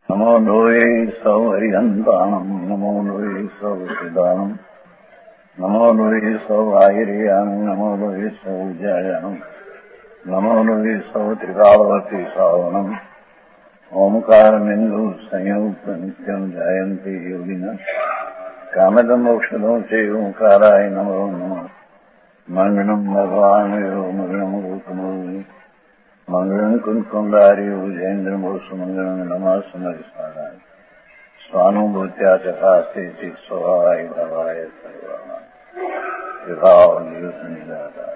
નમો લોહે સૌ હરિહંતાણમ નમો લોહે સૌ સિદ્ધાણમ નમો લોહે સૌ આહિર્યાણમ નમો લોહે સૌ જયાણમ નમો લોહે સૌ ત્રિકાવતી સાવણમ ઓમકાર બિંદુ સંયુક્ત નિત્યમ જયંતિ યોગિના કામદ મોક્ષદો છે ઓંકારાય નમો નમઃ મંગળમ ભગવાન મંગળમ ગૌતમો મંગળમ કુંકુંડાર્યો જયેન્દ્રમો સુમંગળમ નમઃ સમરિસ્વારાય સ્વાનુભૂત્યા ચકાસ્તે સ્વભાવાય ભવાય સર્વાના વિભાવ નિયુત નિરાધાર.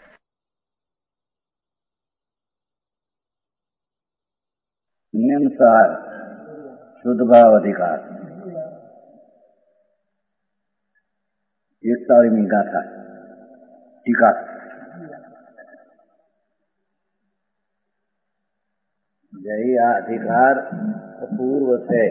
નિયમસાર શુદ્ધ ભાવ અધિકાર 41મી ગાથા ટીકા. જય આ અધિકાર અપૂર્વ છે.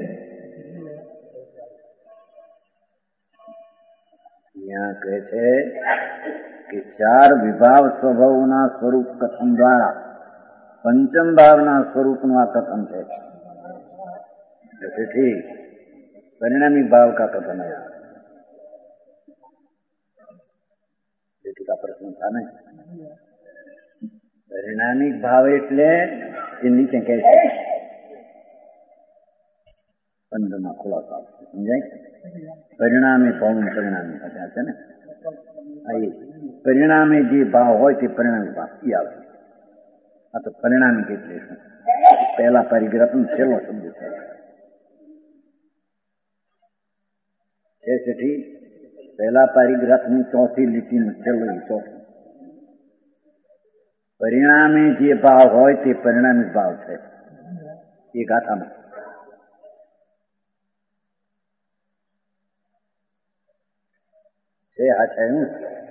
ત્યાં કહે છે કે 4 વિભાવ સ્વભાવના સ્વરૂપ કથન દ્વારા પંચમ ભાવના સ્વરૂપનું આ કથન છે. તેથી પરિણામી ભાવ કા કથન है. તેથી का प्रश्न था नहीं. परिणामिक भाव એટલે એ નીચે કહે છે પંદરમાં ખુલાસો આપશે. સમજાય? પરિણામી ભાવ પરિણામી છે ને. પરિણામી જે ભાવ હોય તે પરિણામી ભાવ એ આવે. આ તો પરિણામી એટલે શું? પહેલા પરિગ્રહનો છેલ્લો શબ્દ છે. તેથી પહેલા પરિગ્રહની ચોથી લીટીનો છેલ્લો ચોથો. પરિણામે જે ભાવ હોય તે પરિણામી ભાવ છે એ ગાથામાં. છે હાચાયું.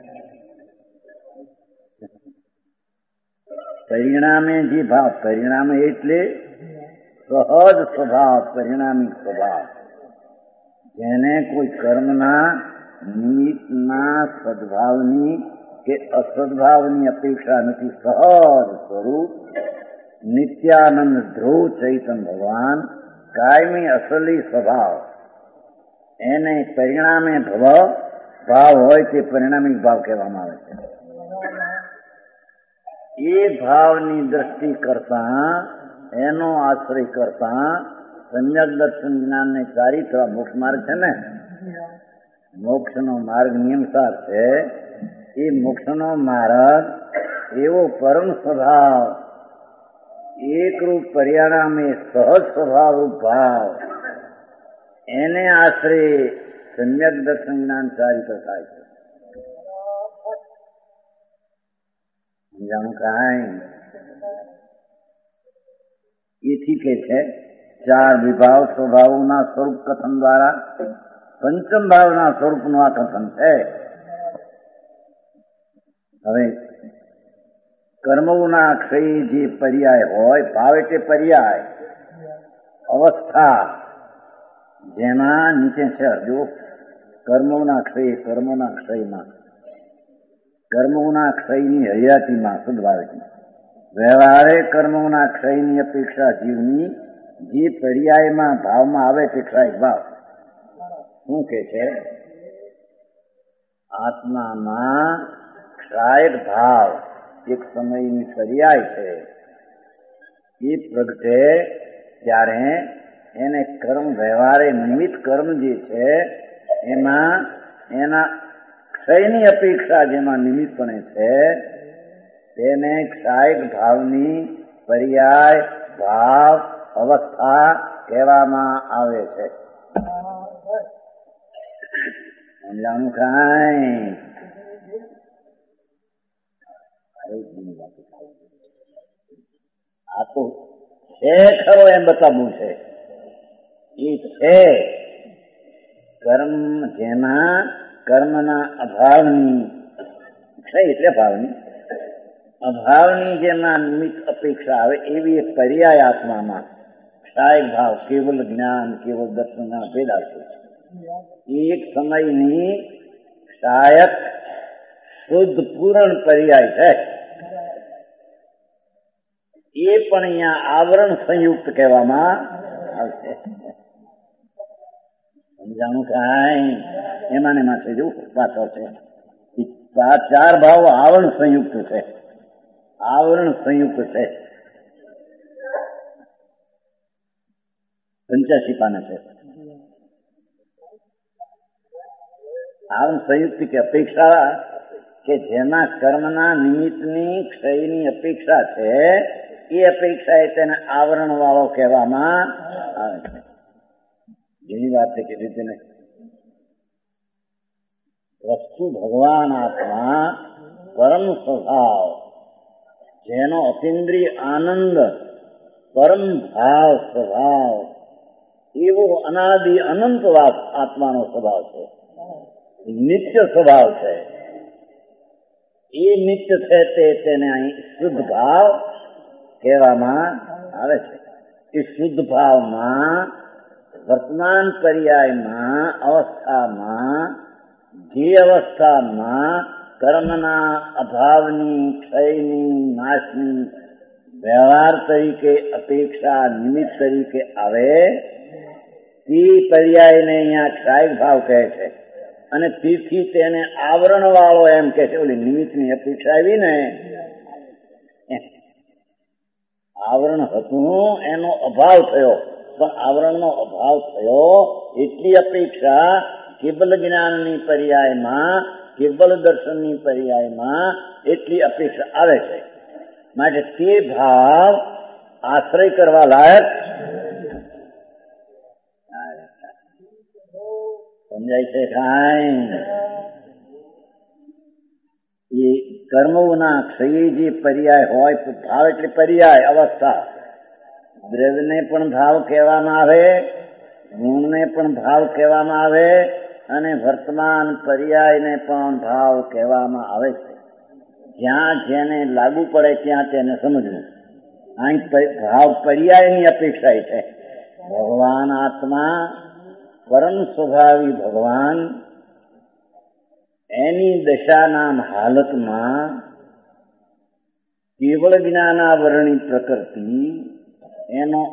પરિણામે જે ભાવ, પરિણામે એટલે સહજ સ્વભાવ, પરિણામી સ્વભાવ, જેને કોઈ કર્મના નિમિત્તના સદભાવની કે અસદભાવની અપેક્ષા નથી. સહજ સ્વરૂપ નિત્યાનંદ ધ્રુવ ચૈતન ભગવાન કાયમી અસલી સ્વભાવ, એને પરિણામે ભાવ હોય તે પરિણામિક ભાવ કહેવામાં આવે છે. એ ભાવની દ્રષ્ટિ કરતા, એનો આશ્રય કરતા સમ્યક દર્શન જ્ઞાનને ચારિત્ર મોક્ષ માર્ગ છે ને, મોક્ષનો માર્ગ નિયમસાર છે. એ મોક્ષનો માર્ગ એવો પરમ સ્વભાવ, એકરૂપ પરિણામે સહજ સ્વભાવ રૂપ ભાવ, એને આશરે સમ્યક દર્શન જ્ઞાન ચારિત્ર થાય છે. સમજાણું કાંઈ? એથી કે છે 4 વિભાવ સ્વભાવોના સ્વરૂપ કથન દ્વારા પંચમ ભાવના સ્વરૂપનું આ કથન છે. હવે કર્મોના ક્ષય જે પર્યાય હોય, ભાવ એટલે પર્યાય, અવસ્થા, જેમાં નીચે છે જો કર્મોના ક્ષય, કર્મોના ક્ષયમાં, કર્મોના ક્ષયની હયાતીમાં સદભાવથી વ્યવહારે કર્મોના ક્ષયની અપેક્ષા જીવની જે પર્યાયમાં ભાવમાં આવે તે ક્ષય ભાવ. શું કે છે? આત્મામાં ક્ષાયક ભાવ એક સમયની પર્યાય છે. એ પ્રગટે ત્યારે એને કર્મ વ્યવહારે નિમિત્ત કર્મ જે છે એમાં એના ક્ષયની અપેક્ષા જેમાં નિમિત્તપણે છે તેને ક્ષાયક ભાવની પર્યાય ભાવ અવસ્થા કહેવામાં આવે છે. સમજાણું કાંઈ? આ તો છે ખરો એમ બતાવવું છે. એ છે કર્મ જેમાં કર્મના અભાવની, ક્ષય એટલે ભાવની, અભાવની જેમાં નિમિત્ત અપેક્ષા આવે એવી એક પર્યાય આત્મામાં ક્ષાયક ભાવ, કેવલ જ્ઞાન, કેવલ દર્શનના ભેદા છે. એક સમયની ક્ષાયક શુદ્ધ પૂર્ણ પર્યાય છે. એ પણ અહીંયા આવરણ સંયુક્ત કહેવામાં આવશે. સમજાણું કાંઈ એમાં ને એમાં છે જો પાછો છે. ચાર ભાવ આવરણ સંયુક્ત છે. આવરણ સંયુક્ત છે. 85 પાને છે. આવરણ સંયુક્ત કે અપેક્ષા કે જેના કર્મના નિમિત્તની ક્ષયની અપેક્ષા છે એ અપેક્ષા એ તેને આવરણ વાળો કહેવામાં આવે છે. જેની વાત છે કીધી તેને વસ્તુ ભગવાન આત્મા પરમ સ્વભાવ જેનો અતિન્દ્રિય આનંદ પરમ ભાવ સ્વભાવ એવો અનાદિ અનંત આત્માનો સ્વભાવ છે. નિત્ય સ્વભાવ છે. એ નિત્ય છે તેને અહીં શુદ્ધ ભાવ કહેવામાં આવે છે. એ શુદ્ધ ભાવમાં વર્તમાન પર્યાયમાં અવસ્થામાં જે અવસ્થામાં કર્મના અભાવની ક્ષયની નાશની વ્યવહાર તરીકે અપેક્ષા નિમિત્ત તરીકે આવે તે પર્યાયને અહીંયા ક્ષાયક ભાવ કહે છે. અને તેથી તેને આવરણ વાળો એમ કે છે. ઓલી નિમિત્તની અપેક્ષા આવી ને આવરણ હતું એનો અભાવ થયો, પણ આવરણનો અભાવ થયો એટલી અપેક્ષા કેવલ જ્ઞાનની પર્યાયમાં કેવલ દર્શનની પર્યાયમાં એટલી અપેક્ષા આવે છે. માટે તે ભાવ આશ્રય કરવા લાયક સમજાય છે કાંઈ? એ કર્મોના ક્ષય જે પર્યાય હોય, ભાવ એટલે પર્યાય અવસ્થા. દ્રવ્યને પણ ભાવ કહેવામાં આવે, ગુણને પણ ભાવ કહેવામાં આવે અને વર્તમાન પર્યાયને પણ ભાવ કહેવામાં આવે છે. જ્યાં જેને લાગુ પડે ત્યાં તેને સમજવું. અહીં ભાવ પર્યાયની અપેક્ષા છે. ભગવાન આત્મા પરમ સ્વભાવી ભગવાન એની દશાના હાલતમાં કેવળ જ્ઞાનાવરણી પ્રકૃતિ એનો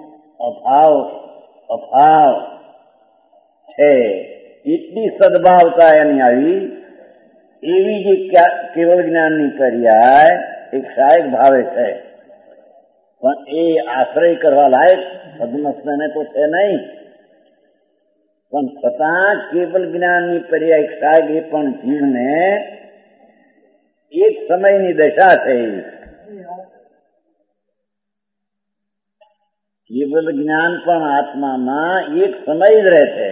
અભાવ છે એટલી સદભાવતા એની આવી એવી જે કેવળ જ્ઞાનની પર્યાય એક સહાયક ભાવે છે. પણ એ આશ્રય કરવા લાયક સદમસ્તને તો છે નહીં, પણ છતાં કેવલ જ્ઞાનની પર્યાય સહાયક એ પણ જીવને એક સમયની દશા છે. કેવલ જ્ઞાન પણ આત્મામાં એક સમય જ રહે છે.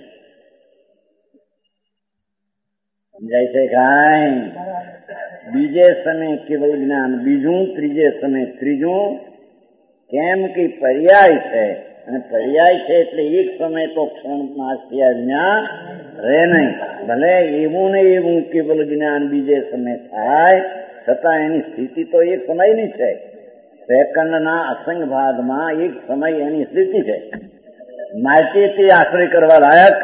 સમજાય છે કાંઈ? બીજે સમય કેવલ જ્ઞાન બીજું, ત્રીજે સમય ત્રીજું. કેમ કે પર્યાય છે, અને પર્યાય છે એટલે એક સમય તો ક્ષણ નાશ થયા વિના રહે નહીં. ભલે એવું ને એવું કેવલ જ્ઞાન બીજે સમય થાય છતાં એની સ્થિતિ તો એક સમયની છે. સેકન્ડના અસંગ ભાગમાં એક સમય એની સ્થિતિ છે. માટે તે આશ્રય કરવા લાયક.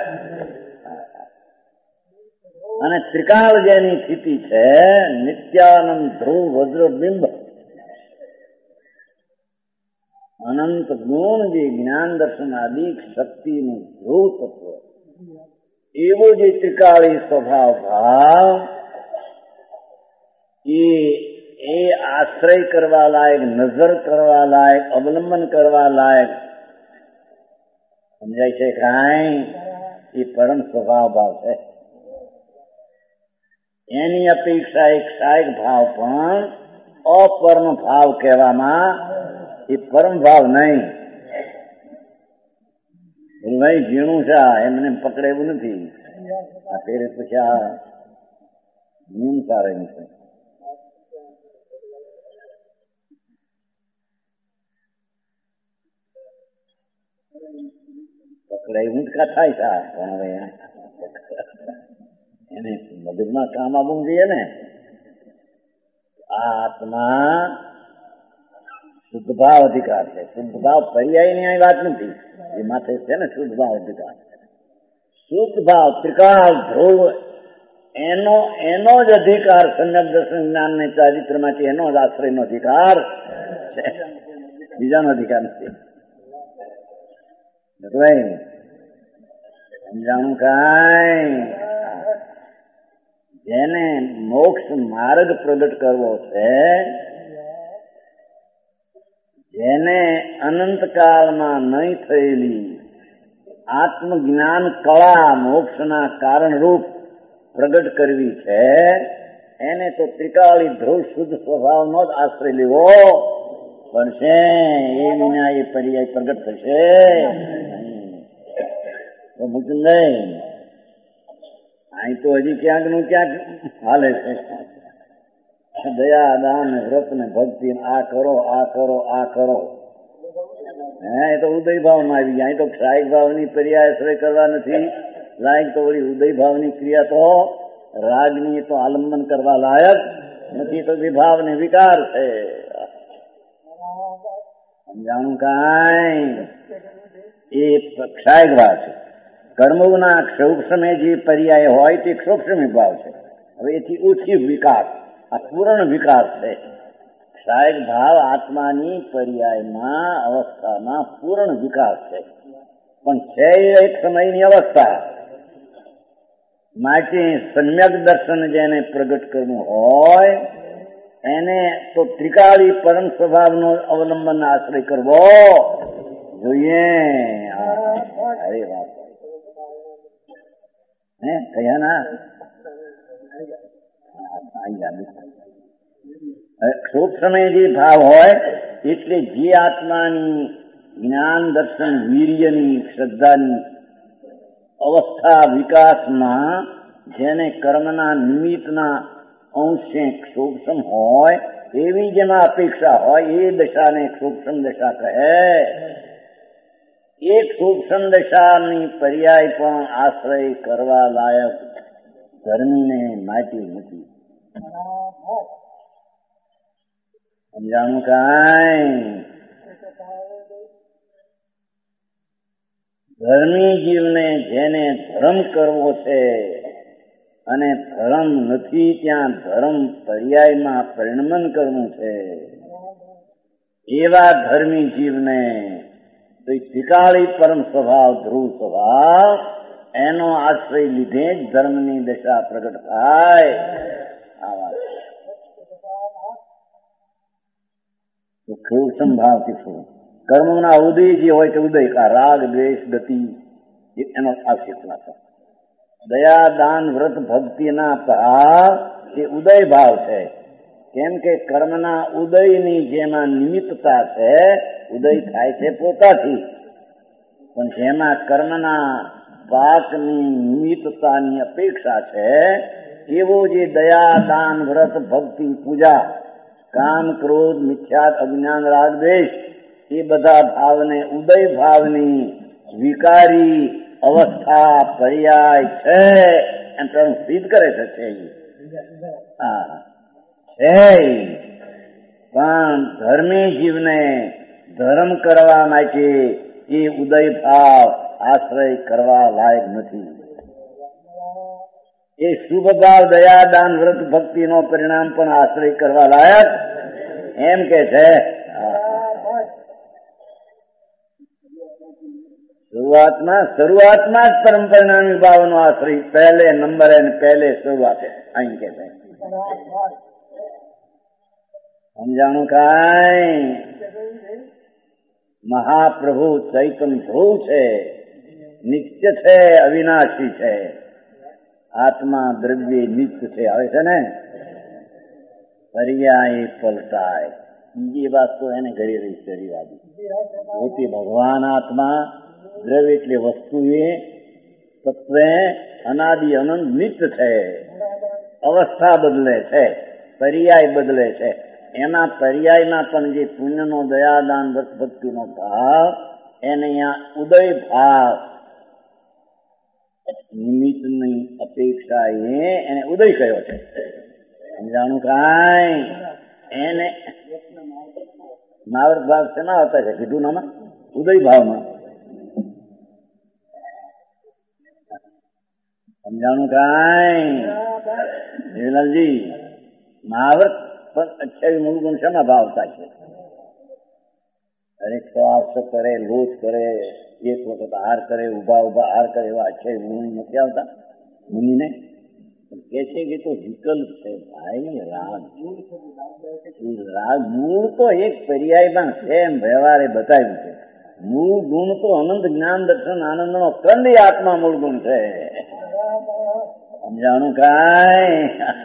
અને ત્રિકાળ જેની સ્થિતિ છે, નિત્યાનંદ ધ્રુવ વજ્રબિંબ અનંત ગુણ જે જ્ઞાન દર્શન આદિ શક્તિનું ધ્રુવ તત્વ, એવો જે ત્રિકાળી સ્વભાવ ભાવ એ આશ્રય કરવા લાયક, નજર કરવા લાયક, અવલંબન કરવા લાયક. સમજાય છે કાંઈ? એ પરમ સ્વભાવ ભાવ છે. એની અપેક્ષા એક સહાયક ભાવ પણ અપરમ ભાવ કહેવામાં, એ પરમ ભાવ નહીં. ભાઈ ઝીણું છે એમને પકડે એવું નથી. આ પેરે પછી આ નિયમ સારા છે. પકડાય એવું જ થાય છે. પણ હવે એને મદદમાં કામ આવવું જોઈએ ને. આ આત્મા શુદ્ધ ભાવ અધિકાર છે. શુદ્ધ ભાવ પર્યાયની અહીં વાત નથી, એ માથે છે ને શુદ્ધ ભાવ અધિકાર. શુદ્ધ ભાવ ત્રિકાળ ધ્રુવ એનો જ અધિકાર સમ્યક દર્શન જ્ઞાન ને ચારિત્રમાંથી એનો જ આશ્રયનો અધિકાર છે, બીજાનો અધિકાર નથી. સમજાણું કાંઈ? જેને મોક્ષ માર્ગ પ્રગટ કરવો છે, જેને અનંતકાળમાં નહીં થયેલી આત્મજ્ઞાન કળા મોક્ષના કારણરૂપ પ્રગટ કરવી છે, એને તો ત્રિકાળી ધ્રુવ શુદ્ધ સ્વભાવનો જ આશ્રય લેવો પડશે. એ વિના એ પર્યાય પ્રગટ થશે તો મુકુંદય અહીં તો હજી ક્યાંક નું ક્યાંક હાલે છે. દયા દાન વ્રત ને ભક્તિ આ કરો આ કરો આ કરો. એ તો ઉદય ભાવમાં આવી ગયા. અહીં તો ક્ષાયિક ભાવની પર્યાય આશ્રય કરવા નથી લાયક, તો વળી ઉદય ભાવની ક્રિયા તો રાગની તો આલંબન કરવા લાયક નથી, તો વિભાવ ને વિકાર છે. સમજાણું કાંઈ? એ ક્ષાયિક ભાવ છે. કર્મોના સૂક્ષ્મ જે પર્યાય હોય તે સૂક્ષ્મ વિભાવ છે. હવે એથી ઓછી વિકાસ, આ પૂર્ણ વિકાસ છે. ક્ષાયિક ભાવ આત્માની પર્યાયમાં અવસ્થામાં પૂર્ણ વિકાસ છે, પણ છે એક સમયની અવસ્થા. માટે સમ્યક દર્શન જેને પ્રગટ કરવું હોય એને તો ત્રિકાળી પરમ સ્વભાવનો અવલંબન આશ્રય કરવો જોઈએ. અરે વાત કયા ના સૂક્ષ્મ જે ભાવ હોય એટલે જે આત્માની જ્ઞાન દર્શન વીર્યની શ્રદ્ધાની અવસ્થા વિકાસમાં જેને કર્મના નિમિત્તના અંશે સૂક્ષ્મ હોય એવી જેમાં અપેક્ષા હોય એ દશાને સૂક્ષ્મ દશા કહે. એક સૂક્ષ્મ દશાની પર્યાય પણ આશ્રય કરવા લાયક ધર્મીને માટી નથી. સમજાણું કાંઈ? ધર્મી જીવને જેને ધર્મ કરવો છે અને ધર્મ નથી ત્યાં ધર્મ પર્યાયમાં પરિણમન કરવું છે, એવા ધર્મી જીવને ત્રિકાળી પરમ સ્વભાવ ધ્રુવ સ્વભાવ એનો આશ્રય લીધે જ ધર્મની દશા પ્રગટ થાય. આ વાત સૂક્ષ્મ ભાવથી શું કર્મોના ઉદય જે હોય તે ઉદય કા રાગ દ્વેષ ગતિ એનો આક્ષેપ ના થાય. દયા દાન વ્રત ભક્તિના ભાવ એ ઉદય ભાવ છે. કેમ કે કર્મના ઉદયની જેમાં નિમિત્તતા છે, ઉદય થાય છે પોતાથી, પણ જેમાં કર્મના પાકની નિમિત્તતાની અપેક્ષા છે એવો જે દયા દાન વ્રત ભક્તિ પૂજા કામ ક્રોધ મિથ્યાત અજ્ઞાન રાગ દ્વેષ એ બધા ભાવને ઉદય ભાવની વિકારી અવસ્થા પર્યાય છે એમ સિદ્ધ કરે છે. પણ ધર્મી જીવને ધર્મ કરવા માટે એ ઉદય ભાવ આશ્રય કરવા લાયક નથી. એ શુભ ભાવ દયા દાન વ્રત ભક્તિ નો પરિણામ પણ આશ્રય કરવા લાયક એમ કે છે. શરૂઆતમાં જ પરમ પરિણામી ભાવનો આશ્રય પહેલે નંબરે પહેલે શરૂઆતે અહીં કે છે. સમજાણું કાંઈ? મહાપ્રભુ ચૈતન્ય ધ્રુવ છે, નિત્ય છે, અવિનાશી છે. આત્મા દ્રવ્ય નિત્ય છે. આવે છે ને પર્યાય પલટાય. બીજી વાત તો એને ઘડી રહી શરીરવાદી પોતે ભગવાન આત્મા, દ્રવ્ય એટલે વસ્તુ એ તત્વ અનાદિ અનંત નિત્ય છે. અવસ્થા બદલે છે, પર્યાય બદલે છે. એના પર્યાયમાં પણ જે પુણ્યનો દયાદાન ભક્તિનો ભાવ એને અહીંયા ઉદય ભાવ નિમિત્તની અપેક્ષા એને ઉદય કયો છે. સમજાણું કાંઈ? એને માવર્ત ભાવ શેના આવતા છે કીધું નામાં? ઉદય ભાવમાં. સમજાણું કાંઈ? દેવલાલજી મહાવર્ત પણ 28 મૂળ ગુણ શેમાં ભાવ થાય છે? અરે શ્વાસ કરે, લોચ કરે, એક વખત હાર કરે, ઉભા ઉભા હાર કરે, એવા અક્ષય ગુણ નથી આવતા મુનિને. કે છે કે તો વિકલ્પ છે ભાઈ. રાગ મૂળ તો એક પર્યાયમાં છે એમ વ્યવહારે બતાવ્યું છે. મૂળ ગુણ તો અનંત જ્ઞાન દર્શન આનંદ નો કંદી આત્મા મૂળ ગુણ છે. સમજાણું કાંઈ?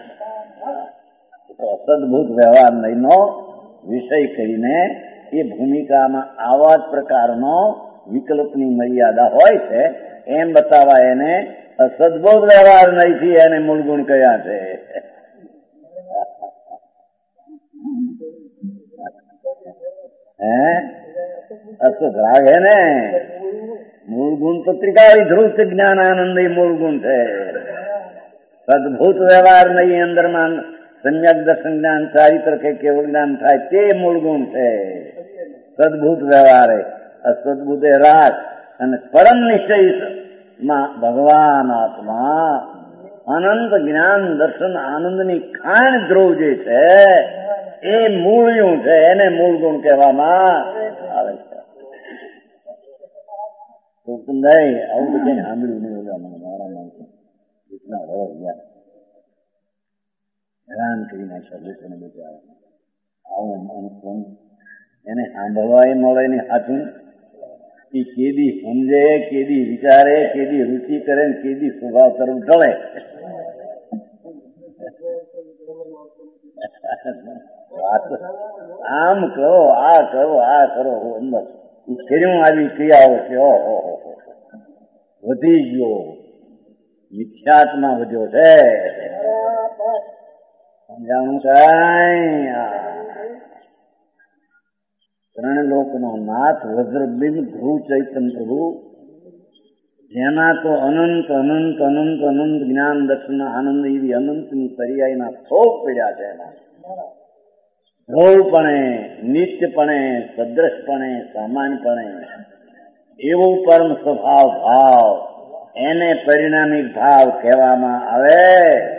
અસદભૂત વ્યવહાર નો વિષય કરીને એ ભૂમિકામાં આવા જ પ્રકારનો વિકલ્પની મર્યાદા હોય છે એમ બતાવવા એને અસદભૂત વ્યવહાર નહીંથી એને મૂળ ગુણ કયા છે. અસદ રાગ હે ને મૂળ ગુણ તો ત્રિકાળી ધ્રુવ જ્ઞાન આનંદ મૂળ ગુણ છે. સદભૂત વ્યવહાર નહીં અંદરમાં સમ્યક દર્શન જ્ઞાન ચારિત્ર કે કેવળ જ્ઞાન થાય તે મૂળ ગુણ છે. સદભૂત વ્યવહાર અસદભૂત રાગ અને પરમ નિશ્ચયમાં ભગવાન આત્મા અનંત જ્ઞાન દર્શન આનંદની ખાણ ધ્રુવ જે છે એ મૂળ્યું છે, એને મૂળ ગુણ કહેવામાં આવે છે. આવું તો કઈ સાંભળ્યું નહીં મારા માણસો એટલા હોય યાર હેરાન કરી નાખ્યા લોકોને બધા. આવું માણસ એને સાંભળવા મળે ને હાથું એ કેદી સમજે, કેદી વિચારે, કેદી રુચિ કરે ને કેદી સ્વભાવ તરફ ઢળે. આમ કરો, આ કરો, આ કરો, અંદર એ ખેર્યું આવી ક્રિયાઓ છે. ઓહો વધી ગયો, મિથ્યાત્મા વધ્યો છે. સમજાણું કાંઈ? ત્રણ લોકનો નાથ વજ્રબિંબ ધ્રુવ ચૈતન્ય પ્રભુ, જેના તો અનંત અનંત અનંત અનંત જ્ઞાન દર્શન આનંદ એવી અનંતની પર્યાયના થોક પડ્યા છે. એના ધ્રુવપણે, નિત્યપણે, સદ્રશપણે, સામાન્યપણે એવું પરમ સ્વભાવ ભાવ એને પરિણામિક ભાવ કહેવામાં આવે.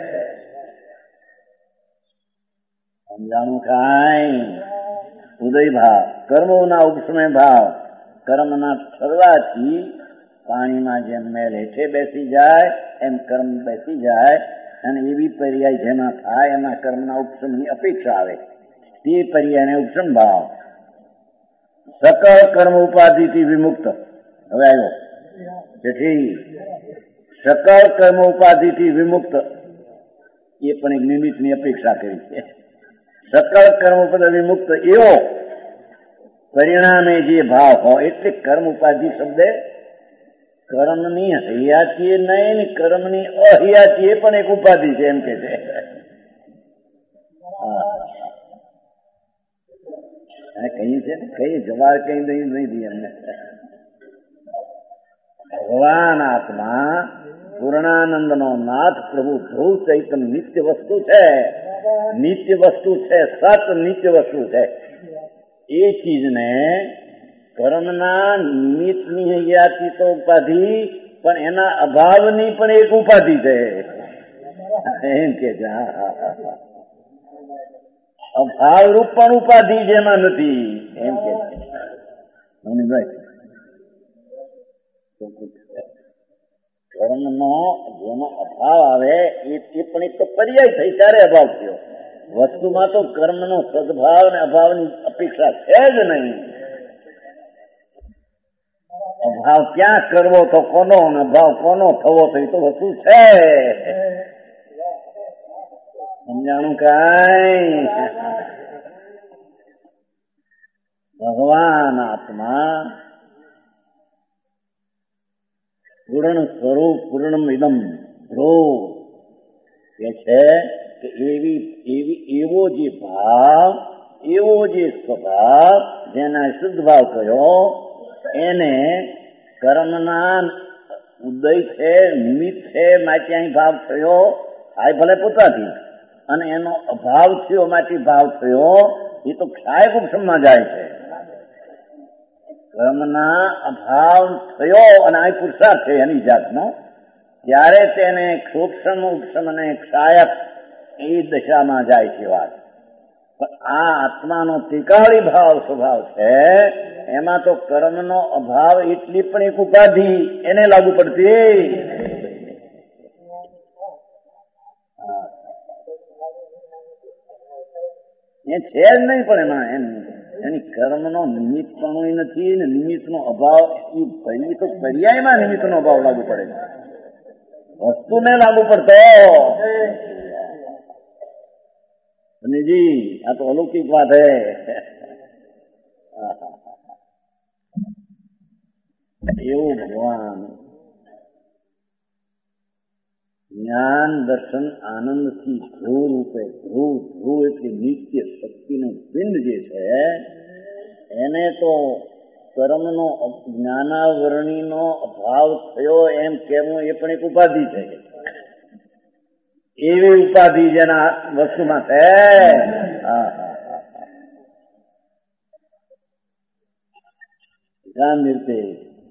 સમજાણું કાંઈ? ઉદય ભાવ, કર્મોના ઉપસમય ભાવ, કર્મના ઠરવાથી પાણીમાં જેમ મેલ હેઠે બેસી જાય એમ કર્મ બેસી જાય અને એવી પર્યાય જેમાં થાય એમાં કર્મના ઉપસમની અપેક્ષા આવે તે પર્યાયને ઉપસમ ભાવ. સકળ કર્મ ઉપાધિથી વિમુક્ત. હવે આવ્યો તેથી સકળ કર્મ ઉપાધિથી વિમુક્ત એ પણ એક નિમિત્તની અપેક્ષા કરી છે. સકળ કર્મ ઉપાધિ વિમુક્ત એવો પરિણામે જે ભાવ હોય એટલે કર્મ ઉપાધિ શબ્દ કર્મની હૈયાતીએ નહીં, કર્મની અહૈયાતીએ પણ એક ઉપાધિ છે એમ કે છે. કઈ છે કઈ જવાબ કઈ નહીં દી અમને. ભગવાન આત્મા પૂર્ણાનંદ નો નાથ પ્રભુ ધ્રુવ ચૈતન્ય નિત્ય વસ્તુ છે. નિત્ય વસ્તુ છે, સત નિત્ય વસ્તુ છે. એ ચીજને કર્મના નિમિત્તની હૈયાતી તો ઉપાધિ પણ એના અભાવની પણ એક ઉપાધિ છે એમ કે છે. અભાવ રૂપ પણ ઉપાધિ જેમાં નથી એમ કે છે. કર્મનો જેનો અભાવ આવે એ પણ એક તો પર્યાય થઈ ત્યારે અભાવ થયો. વસ્તુમાં તો કર્મનો સદભાવ અને અભાવની અપેક્ષા છે જ નહીં. અભાવ ક્યાં કરવો તો કોનો, અભાવ કોનો થવો તો એ તો વસ્તુ છે. સમજાણું કાંઈ? ભગવાન આત્મા પૂર્ણ સ્વરૂપ પૂર્ણમ ઇદમ ધ્રુવ કે છે કે એવો જે ભાવ, એવો જે સ્વભાવ જેના શુદ્ધ ભાવ કયો એને કર્મના ઉદય છે, નિમિત્ત છે માટે અહીં ભાવ થયો, આ ભલે પોતાથી, અને એનો અભાવ થયો માટે ભાવ થયો એ તો ક્ષાય ઉપસમમાં જાય છે. કર્મના અભાવ થયો અને આ પુરુષાર્થ છે એની જાતનો, ત્યારે તેને ક્ષોક્ષમ ઉપસમ અને ક્ષાયક એ દશામાં જાય છે વાત. પણ આ આત્માનો ત્રિકાળી ભાવ સ્વભાવ છે એમાં તો કર્મનો અભાવ એટલી પણ એક ઉપાધિ એને લાગુ પડતી. એ છે જ નહીં, પણ એમાં એની કર્મનો નિમિત્તપણું નથી ને નિમિત્તનો અભાવ. એ તો પર્યાયમાં નિમિત્તનો અભાવ લાગુ પડે છે, વસ્તુને લાગુ પડતો. જી આ તો અલૌકિક વાત હે. એવું ભગવાન જ્ઞાન દર્શન આનંદથી ધ્રુવ રૂપે, ધ્રુવ એટલે નિત્ય શક્તિનું પિંડ જે છે એને તો કર્મનો જ્ઞાનાવરણીનો અભાવ થયો એમ કહેવું એ પણ એક ઉપાધિ છે. એવી ઉપાધિ જેના વસ્તુમાં છે. નિર્તે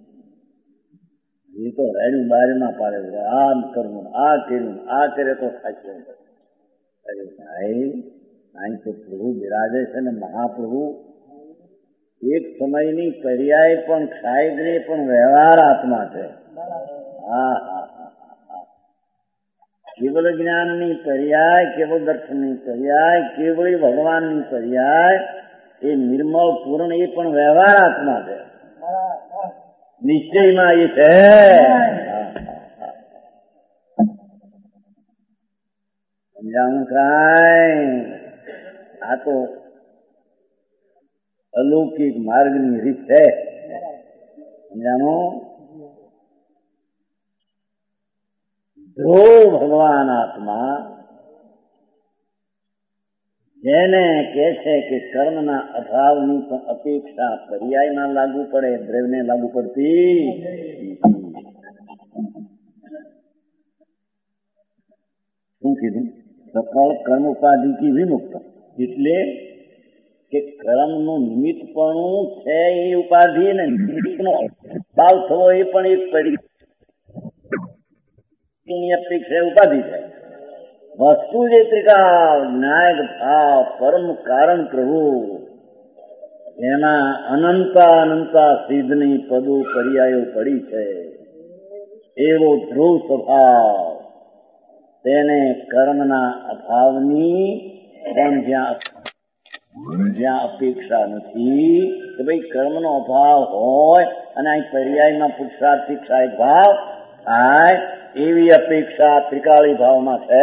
એ તો રેડ્યું બારમાં પાડે છે. આમ કરવું, આ કર્યું, આ કરે તો સાચું. અરે ભાઈ, અહીં તો પ્રભુ બિરાજે છે ને મહાપ્રભુ એક સમયની પર્યાય પણ ક્ષાયગ્રી પણ વ્યવહાર આત્મા છે. હા હા હા, કેવલ જ્ઞાનની પર્યાય, કેવલ દર્શનની પર્યાય, કેવળ ભગવાનની પર્યાય, એ નિર્મળ પૂર્ણ એ પણ વ્યવહાર આત્મા છે. નિશ્ચયમાં એ છે. સમજાવું કાંઈ? આ તો અલૌકિક માર્ગની રીત છે. સમજાણું? ધ્રુવ ભગવાન આત્મા જેને કે છે કે કર્મના અભાવની પણ અપેક્ષા પર્યાયમાં લાગુ પડે, દ્રવ્યને લાગુ પડતી. શું કીધું? સકળ કર્મ ઉપાધિથી વિમુક્ત, એટલે કે કર્મનું નિમિત્તપણું છે એ ઉપાધિ ને નિમિત્તનો અભાવ થવો એ પણ એક પડી અપેક્ષા ઉપાધિ છે. વસ્તુ જે ત્રિકાળ ન્યાય ભાવ પરમ કારણ પ્રભુ એમાં અનંતા સિદ્ધની પદો પર્યાયો પડી છે. એવો ધ્રુવ સ્વભાવ તેને કર્મના અભાવની પણ જ્યાં અપેક્ષા નથી કે ભાઈ કર્મનો અભાવ હોય અને અહીં પર્યાયમાં પુરુષાર્થિક સહાયક ભાવ થાય એવી અપેક્ષા ત્રિકાળી ભાવમાં છે.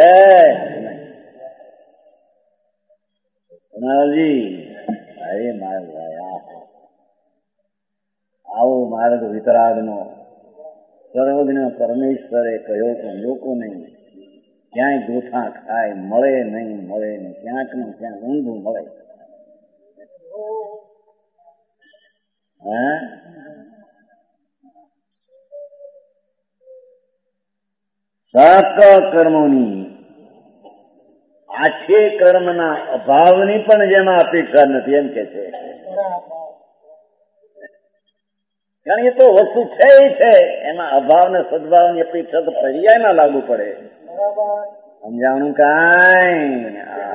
અરે મારો ભાઈ, આવો માર્ગ વિતરાગનો સર્વજ્ઞ પરમેશ્વરે કહ્યો તો લોકોને ક્યાંય ગોથા ખાય, મળે નહીં, ક્યાંક નું ક્યાંક ઊંધું મળે. સકળ કર્મોની આછે કર્મના અભાવની પણ જેમાં અપેક્ષા નથી એમ કે છે. કારણ એ તો વસ્તુ છે એ છે, એમાં અભાવ ને સદભાવની અપેક્ષા તો પર્યાયમાં લાગુ પડે. સમજાણું કાંઈ?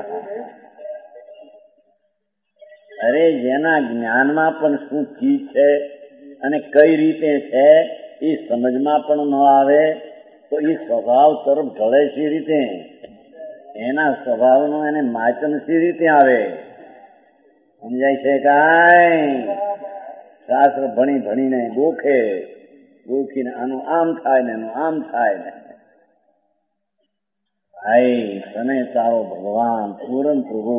અરે જેના જ્ઞાનમાં પણ શું ચીજ છે અને કઈ રીતે છે એ સમજમાં પણ ન આવે તો એ સ્વભાવ તરફ ઢળે સી રીતે, એના સ્વભાવનો એને માચન સી રીતે આવે? સમજાય છે કાંઈ? શાસ્ત્ર ભણીને ગોખીને આનું આમ થાય ને એનું આમ થાય ને. ભાઈ તને તારો ભગવાન પૂરણ પ્રભુ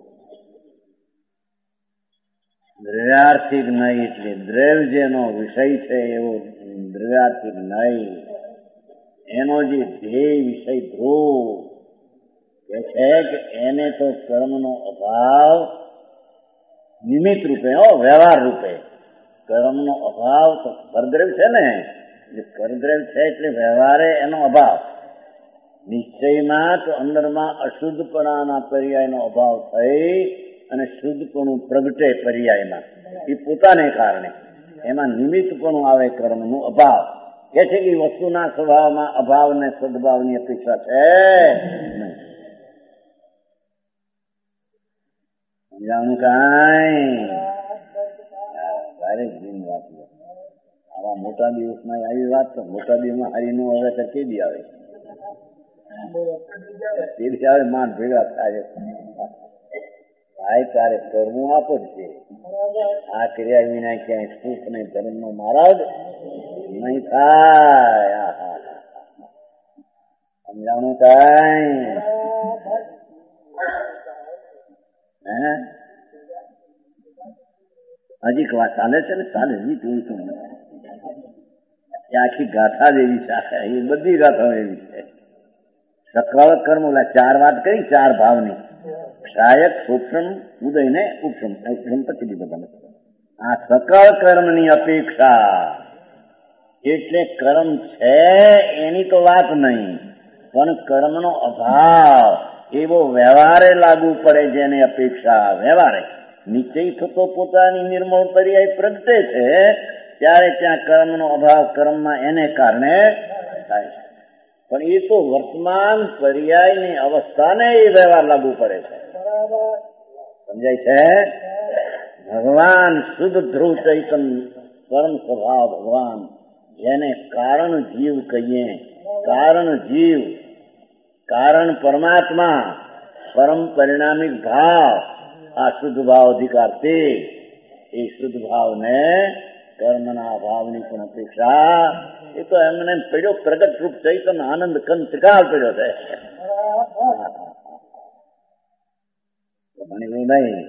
દ્રવ્યાર્થિક નહીં, એટલે દ્રવ્ય જેનો વિષય છે એવો દ્રવ્યાર્થિક નહીં, એનો જે ધ્યેય વિષય ધ્રુવ કે છે કે એને તો કર્મનો અભાવ નિમિત્ત રૂપે, વ્યવહાર રૂપે કર્મનો અભાવ તો કરદ્રવ્ય છે ને, જે કરદ્રવ્ય છે એટલે વ્યવહારે એનો અભાવ. નિશ્ચયમાં તો અંદરમાં અશુદ્ધપણાના પર્યાયનો અભાવ થઈ અને શુદ્ધપણું પ્રગટે પર્યાયમાં, એ પોતાને કારણે એમાં નિમિત્તપણું આવે કર્મનું અભાવ. કે છે કે વસ્તુના સ્વભાવમાં અભાવ ને સદભાવની અપેક્ષા છે. સમજાણું કાંઈ? ભારે જીની વાત છે. આવા મોટા દિવસમાં આવી વાત તો મોટા દિવસમાં હરીનું હવે તો કેદી આવે તેદી આવે માન ભેગા થાય. ભાઈ તારે કરવું આપો જ છે. આ ક્રિયા વિના ક્યાંય સુખ નહીં, ધર્મ નો મહારાજ નહીં થાય. સમજાણું કઈ હજી વાત ચાલે છે ને? ચાલે હજી જોયું છું એ આખી ગાથા જ એવી છે. એ બધી ગાથાઓ એવી છે. સકળ કર્મ ઓલા 4 વાત કરી, 4 ભાવની ક્ષાયક, સૂક્ષ્મ, ઉદય ને ઉપસમ. ઉપસમ પછી લીધો. આ સકળ કર્મની અપેક્ષા એટલે કર્મ છે એની તો વાત નહીં, પણ કર્મનો અભાવ એવો વ્યવહારે લાગુ પડે જેને અપેક્ષા. વ્યવહારે નિશ્ચય થતો પોતાની નિર્મળ પર્યાય પ્રગટે છે ત્યારે ત્યાં કર્મનો અભાવ કર્મમાં એને કારણે થાય છે. પણ એ તો વર્તમાન પર્યાયની અવસ્થાને એ વ્યવહાર લાગુ પડે છે. સમજાય છે? ભગવાન શુદ્ધ ધ્રુવ ચૈતન પરમ સ્વભાવ ભગવાન, જેને કારણ જીવ કહીએ, કારણ જીવ, કારણ પરમાત્મા, પરમ પરિણામિક ભાવ, આ શુદ્ધ ભાવ અધિકાર તે એ શુદ્ધ ભાવને કર્મના ભાવની પણ અપેક્ષા. એ તો એમને પડ્યો પ્રગટ રૂપ ચૈતન આનંદ કંદ ત્રિકાળ પડ્યો છે. મને એવું નહીં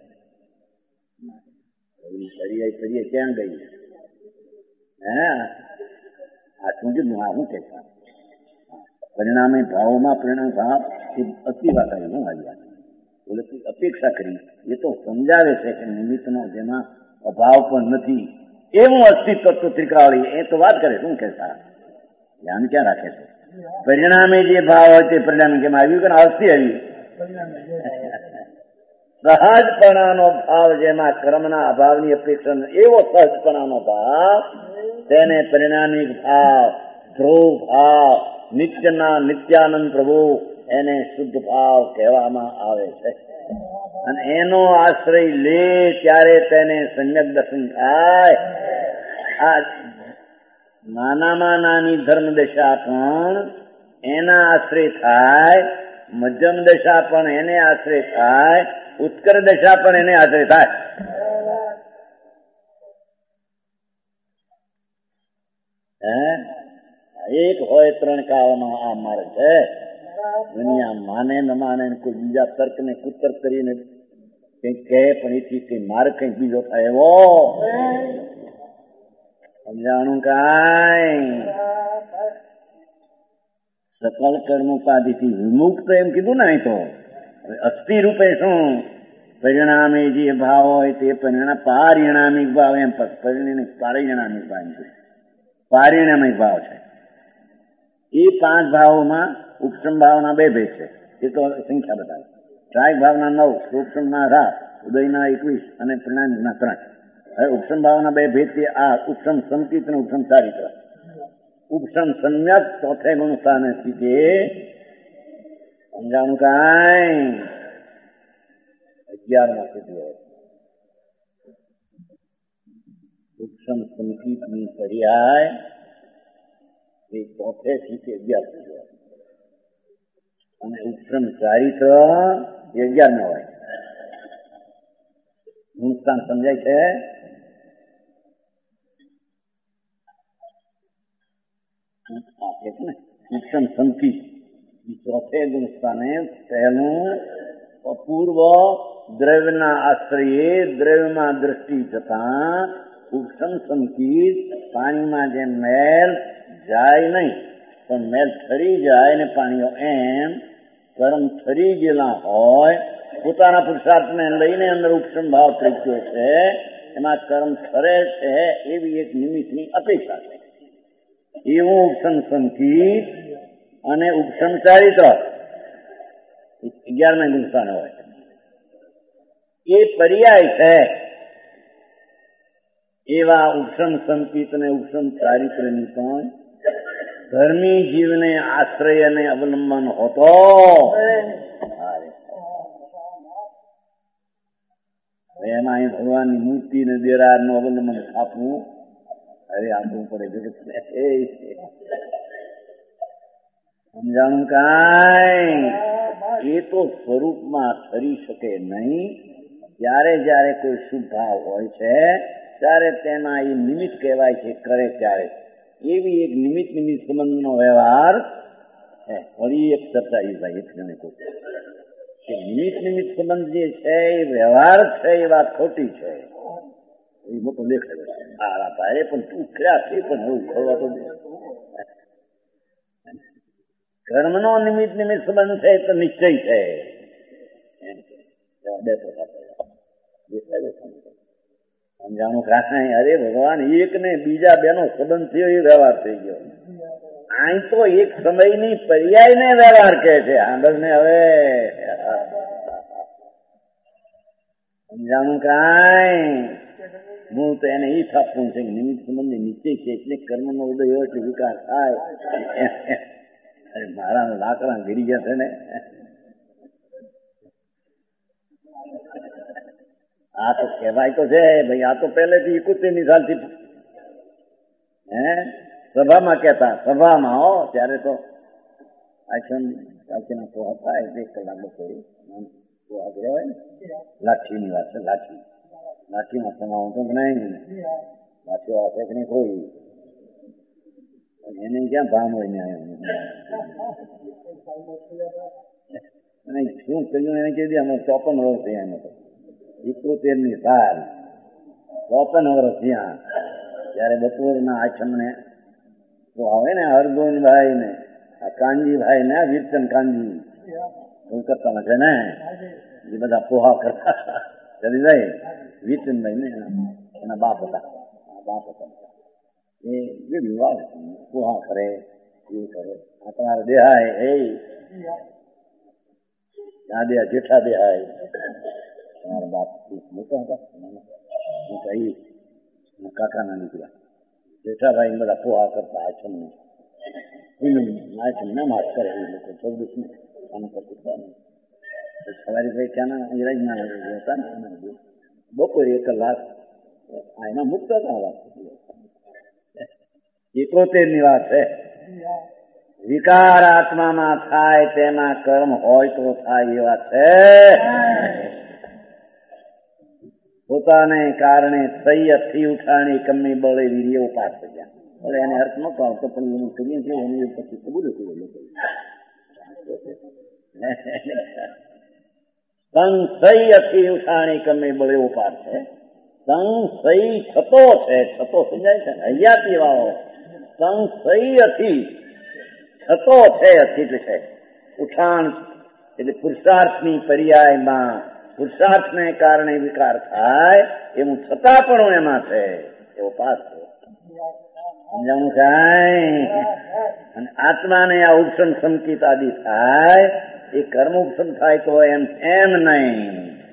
કરીએ ક્યાં ગઈ? આ શું કીધું? હું કે છે પરિણામે ભાવોમાં પરિણામ ભાવ એ અતિ વાત આવી. હું આવ્યા બોલે અપેક્ષા કરી. એ તો સમજાવે છે કે નિમિત્તનો જેમાં અભાવ પણ નથી એવું અસ્તિત્વ ત્રિકાળી. એ તો વાત કરે. શું કે ધ્યાન ક્યાં રાખે છે? પરિણામે જે ભાવ હોય તે પરિણામે કેમ આવ્યું કે અસ્થિ આવ્યું? સહજપણાનો ભાવ જેમાં કર્મના અભાવની અપેક્ષા, એવો સહજપણાનો ભાવ તેને પરિણામિક ભાવ, ધ્રુવ ભાવ, નિત્યના નિત્યાનંદ પ્રભુ એને શુદ્ધ ભાવ કહેવામાં આવે છે. અને એનો આશ્રય લે ત્યારે તેને સમ્યક દર્શન થાય. આ નાનામાં નાની ધર્મ દશા પણ એના આશ્રય થાય, મધ્યમ દશા પણ એને આશ્રય થાય, ઉત્કર દશા પણ એને આશ્રય થાય. એક હોય 3 કાળમાં આ માર્ગ છે. દુનિયા માને ન માને, કોઈ બીજા તર્ક ને કુતર્ક કરીને કઈક કહે, પણ એથી કઈ માર્ગ કઈક બીજો થાય એવો સમજાણું કાંઈ? સકલ કર્મ ઉપાધિથી વિમુક્ત એમ કીધું ને. અહીં તો અસ્થિ રૂપે શું? પરિણામે જે ભાવ હોય તે પરિણામ પારિણામિક ભાવ. એમ પારિણામિક ભાવ પારિણામિક ભાવ છે. એ 5 ભાવોમાં ઉપસમ ભાવના 2 ભેદ છે. એ તો સંખ્યા બતાવે. ક્ષાયક ભાવના 9, સૂક્ષ્મના 18, ઉદયના 21 અને પરિણામિકના 3. હવે ઉપસમ ભાવના 2 ભેદ છે. આ ઉપસમ સંકિત અને ઉપસમ ચારિત્ર. ઉપસમ સમ્યક ચોથે ગુણ સ્થાને સ્થિતિ. સમજાણું કાંઈ? 11માં સ્થિતિ હોય. ઉપસમ સંકિતની પર્યાય એ ચોથે સ્થિતિ 11 સુધી હોય અને ઉપસમ ચારિત્ર એ 11 હોય. ગુણસ્થાન સમજાય છે? ઉપસમ સંકિત ચોથે ગુણસ્થાને પહેલું અપૂર્વ દ્રવ્યના આશ્રયે દ્રવ્યમાં દ્રષ્ટિ જતા ઉપસમ સંકિત પાણીમાં જેમ મેલ જાય નહીં, પણ મેલ ઠરી જાય ને પાણીઓ એમ કર્મ ઠરી ગયેલા હોય. પોતાના પુરુષાર્થને લઈને અંદર ઉપસમ ભાવ પ્રગટ્યો છે. એમાં કર્મ ઠરે છે એવી એક નિમિત્તની અપેક્ષા છે. એવું ઉપસમ સંકિત અને ઉપસમ ચારિત્ર 11મા ગુણસ્થાન હોય. એ પર્યાય છે. એવા ઉપસમ સંકિત અને ઉપસમ ચારિત્રની પણ ધર્મી જીવને આશ્રય અને અવલંબન હોતો. એમાં અહીં ભગવાનની મૂર્તિ ને દેરાર નું અવલંબન આપવું અરે આપવું પડે જગત સમજાણું કાંઈ એ તો સ્વરૂપમાં ઠરી શકે નહીં. જ્યારે જ્યારે કોઈ શુભ ભાવ હોય છે ત્યારે તેમાં એ નિમિત્ત કહેવાય છે કરે ત્યારે એવી એક નિમિત્ત સંબંધનો વ્યવહાર છે. ફરી એક ચર્ચા એ ભાઈ એક જણે કહું કે નિમિત્ત સંબંધ જે છે એ વ્યવહાર છે એ વાત ખોટી છે. એ મોટો દેખાય સારા ભાઈ પણ તું ક્યાં છે પણ એવું ખબર તો કર્મનો નિમિત્ત સંબંધ છે તો નિશ્ચય છે સમજાણું કાંઈ અરે ભગવાન એક ને બીજા બેનો સંબંધ થયો એ વ્યવહાર થઈ ગયો. અહીં તો એક સમયની પર્યાય ને વ્યવહાર કહે છે. આંબળ ને હવે સમજાણું કાંઈ હું તો એને એ થાપવું છે કે નિમિત્ત સંબંધ નિશ્ચય છે એટલે કર્મનો ઉદય હોય એટલે વિકાર થાય. અરે મારા લાકડા ગીરી ગયા છે ને આ તો કહેવાય તો છે ભાઈ. આ તો પહેલેથી 71ની સાલથી સભામાં કહેતા સભામાં હો ત્યારે તો આચના પોહા થાય 1 કલાક બપોરે પોહા કહેવાય ને લાઠીની વાત છે. લાઠીમાં સમાવું તો નહીં ને લાઠીઓ હશે કે નહીં કોઈ એને ક્યાં ભાન હોય ને શું કહ્યું એને કહી દે અમે 54 વર્ષ થયા એમ તો 71ની સાલ 54 વર્ષ થયા ત્યારે બપોરના આચમને તો આવે ને હરગોવિંદભાઈ ને આ કાનજીભાઈ ને વીરચંદ કાનજી કોલકાતામાં છે ને એ બધા પોહા કરતા ચલી જાય. વીરચંદભાઈ ને એના બાપ હતા એ વિવાહ પોહા કરે એ કરે. આ તમારે દેહાય એ આ દે જેઠા દેહાય તમારા બાપ મોટા હતા કાકાના નીકળ્યા જેઠાભાઈ બધા પોહા કરતા આચમને માસ કરે એ લોકો 14 આમ કરતા. સવારી ભાઈ ક્યાંના ઈરાજના હતા ને બપોરે 1 કલાક એમાં મુક્ત હતા. વાત 71ની વાત છે. વિકાર આત્મામાં થાય તેમાં કર્મ હોય તો થાય એ વાત છે. પોતાને કારણે સૈયદથી ઉઠાણી કમી બળે વીર્ય ઉપાસ થયા. એટલે એને અર્થ નતો આવતો પણ એનું કરીએ છીએ એને પછી કબૂલ હતું લોકો સંશયથી ઉઠાણી કમી બળે ઉપાસ છે. સંશય છતો છે. છતો સમજાય છે ને હૈયાતી વાળો સંશયથી છતો છે. અસ્થિત છે ઉઠાણ એટલે પુરુષાર્થની પર્યાયમાં પુરુષાર્થને કારણે વિકાર થાય એવું છતાં પણ એમાં છે એવો પાસ છે. સમજાણું કાંઈ. અને આત્માને આ ઉપસમ સંકિત આદિ થાય એ કર્મ ઉપસમ થાય તો એમ નહીં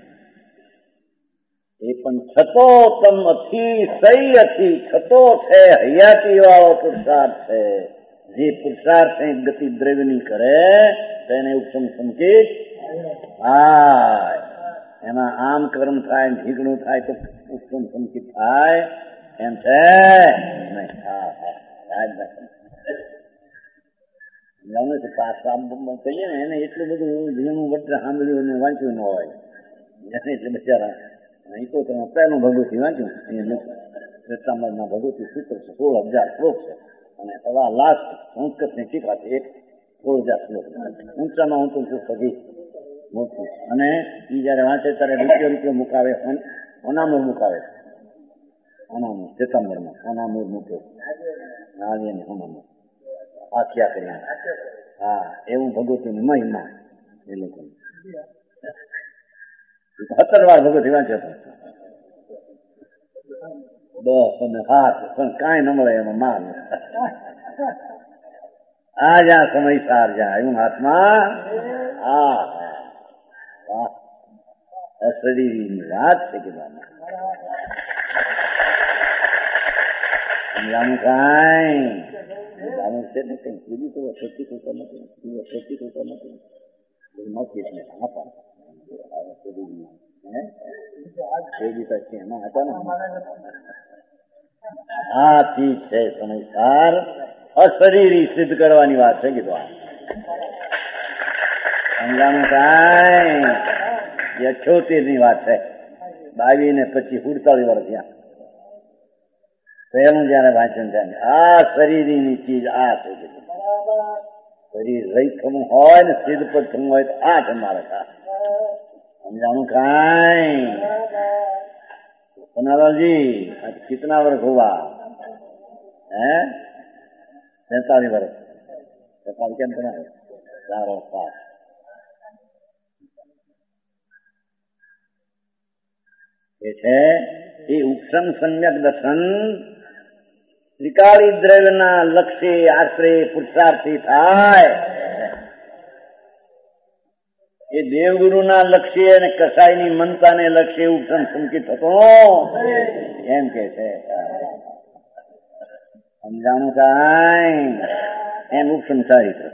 એ પણ છતો તમ અથી સહી અથી છતો છે હૈયાતી વાળો પુરુષાર્થ છે. જે પુરુષાર્થ ગતિ દ્રવ્યની કરે તેને ઉપસમ સંકિત થાય. એમાં આમ કર્મ થાય ઢીકણું થાય તો ઉપસમ સંકિત થાય એમ છે નહીં. કહીએ ને એને એટલું બધું ઝીણું વટ સાંભળ્યું ને વાંચ્યું ન હોય એટલે બિચારા અહીં તો તમે પહેલું ભગવતી વાંચ્યું અહીંયા ભગવતી સૂત્ર છે 16,000 શ્લોક છે અને 1.25 લાખ સંસ્કૃતની ટીકા છે. 16,000 શ્લોક ઊંચામાં ઊંચું પુસ્તક મોટું. અને એ જયારે વાંચે ત્યારે રૂપિયો મુકાવે ઓનામૂર મુકાવે ઓનામૂર સિતમ્બરમાં ઓનામૂર મૂકે નાળિયેર ઓનામૂર આખ્યા કરી. હા એવું ભગવતીની મહિમા એ લોકો 17 વાર ભગવતી વાંચ્યો હતો 10 અને 7 પણ કાંઈ ન મળે એમાં માન. આ જ્યાં સમય સાર જ્યાં એવું આત્મા શરીરની વાત છે કે સમજાનું કાંઈ જાણું છે ને કંઈ કીધું તો ખેતી કરતા નથી એમાં હતા ને આ ચીજ છે સમજદાર અશરીરી સિદ્ધ કરવાની વાત છે કીધું આ સમજાણું કાંઈ 78 ની વાત છે 22 ને 25 47 વર્ષ ત્યાં પહેલું જયારે વાંચન થાય આ શરીરની ચીજ આ છે શરીર રહી થવું હોય ને સિદ્ધ પદ થવું હોય તો આ છે મારે समझाणु काई पन्नालाल जी कितना वर्ष हुआ है 47 वर्ष 47 કેમ તમે 4 વર્ષ એ છે એ ઉપસમ સમ્યક દર્શન ત્રિકાળી દ્રવ્યના લક્ષ્ય આશ્રય પુરુષાર્થી થાય એ દેવગુરુના લક્ષ્ય અને કસાઈની મનતાને લક્ષ્ય ઉપસમ સંકિત હતો એમ કે છે સમજાણું કાંઈ એમ ઉપસમ ચારિત્ર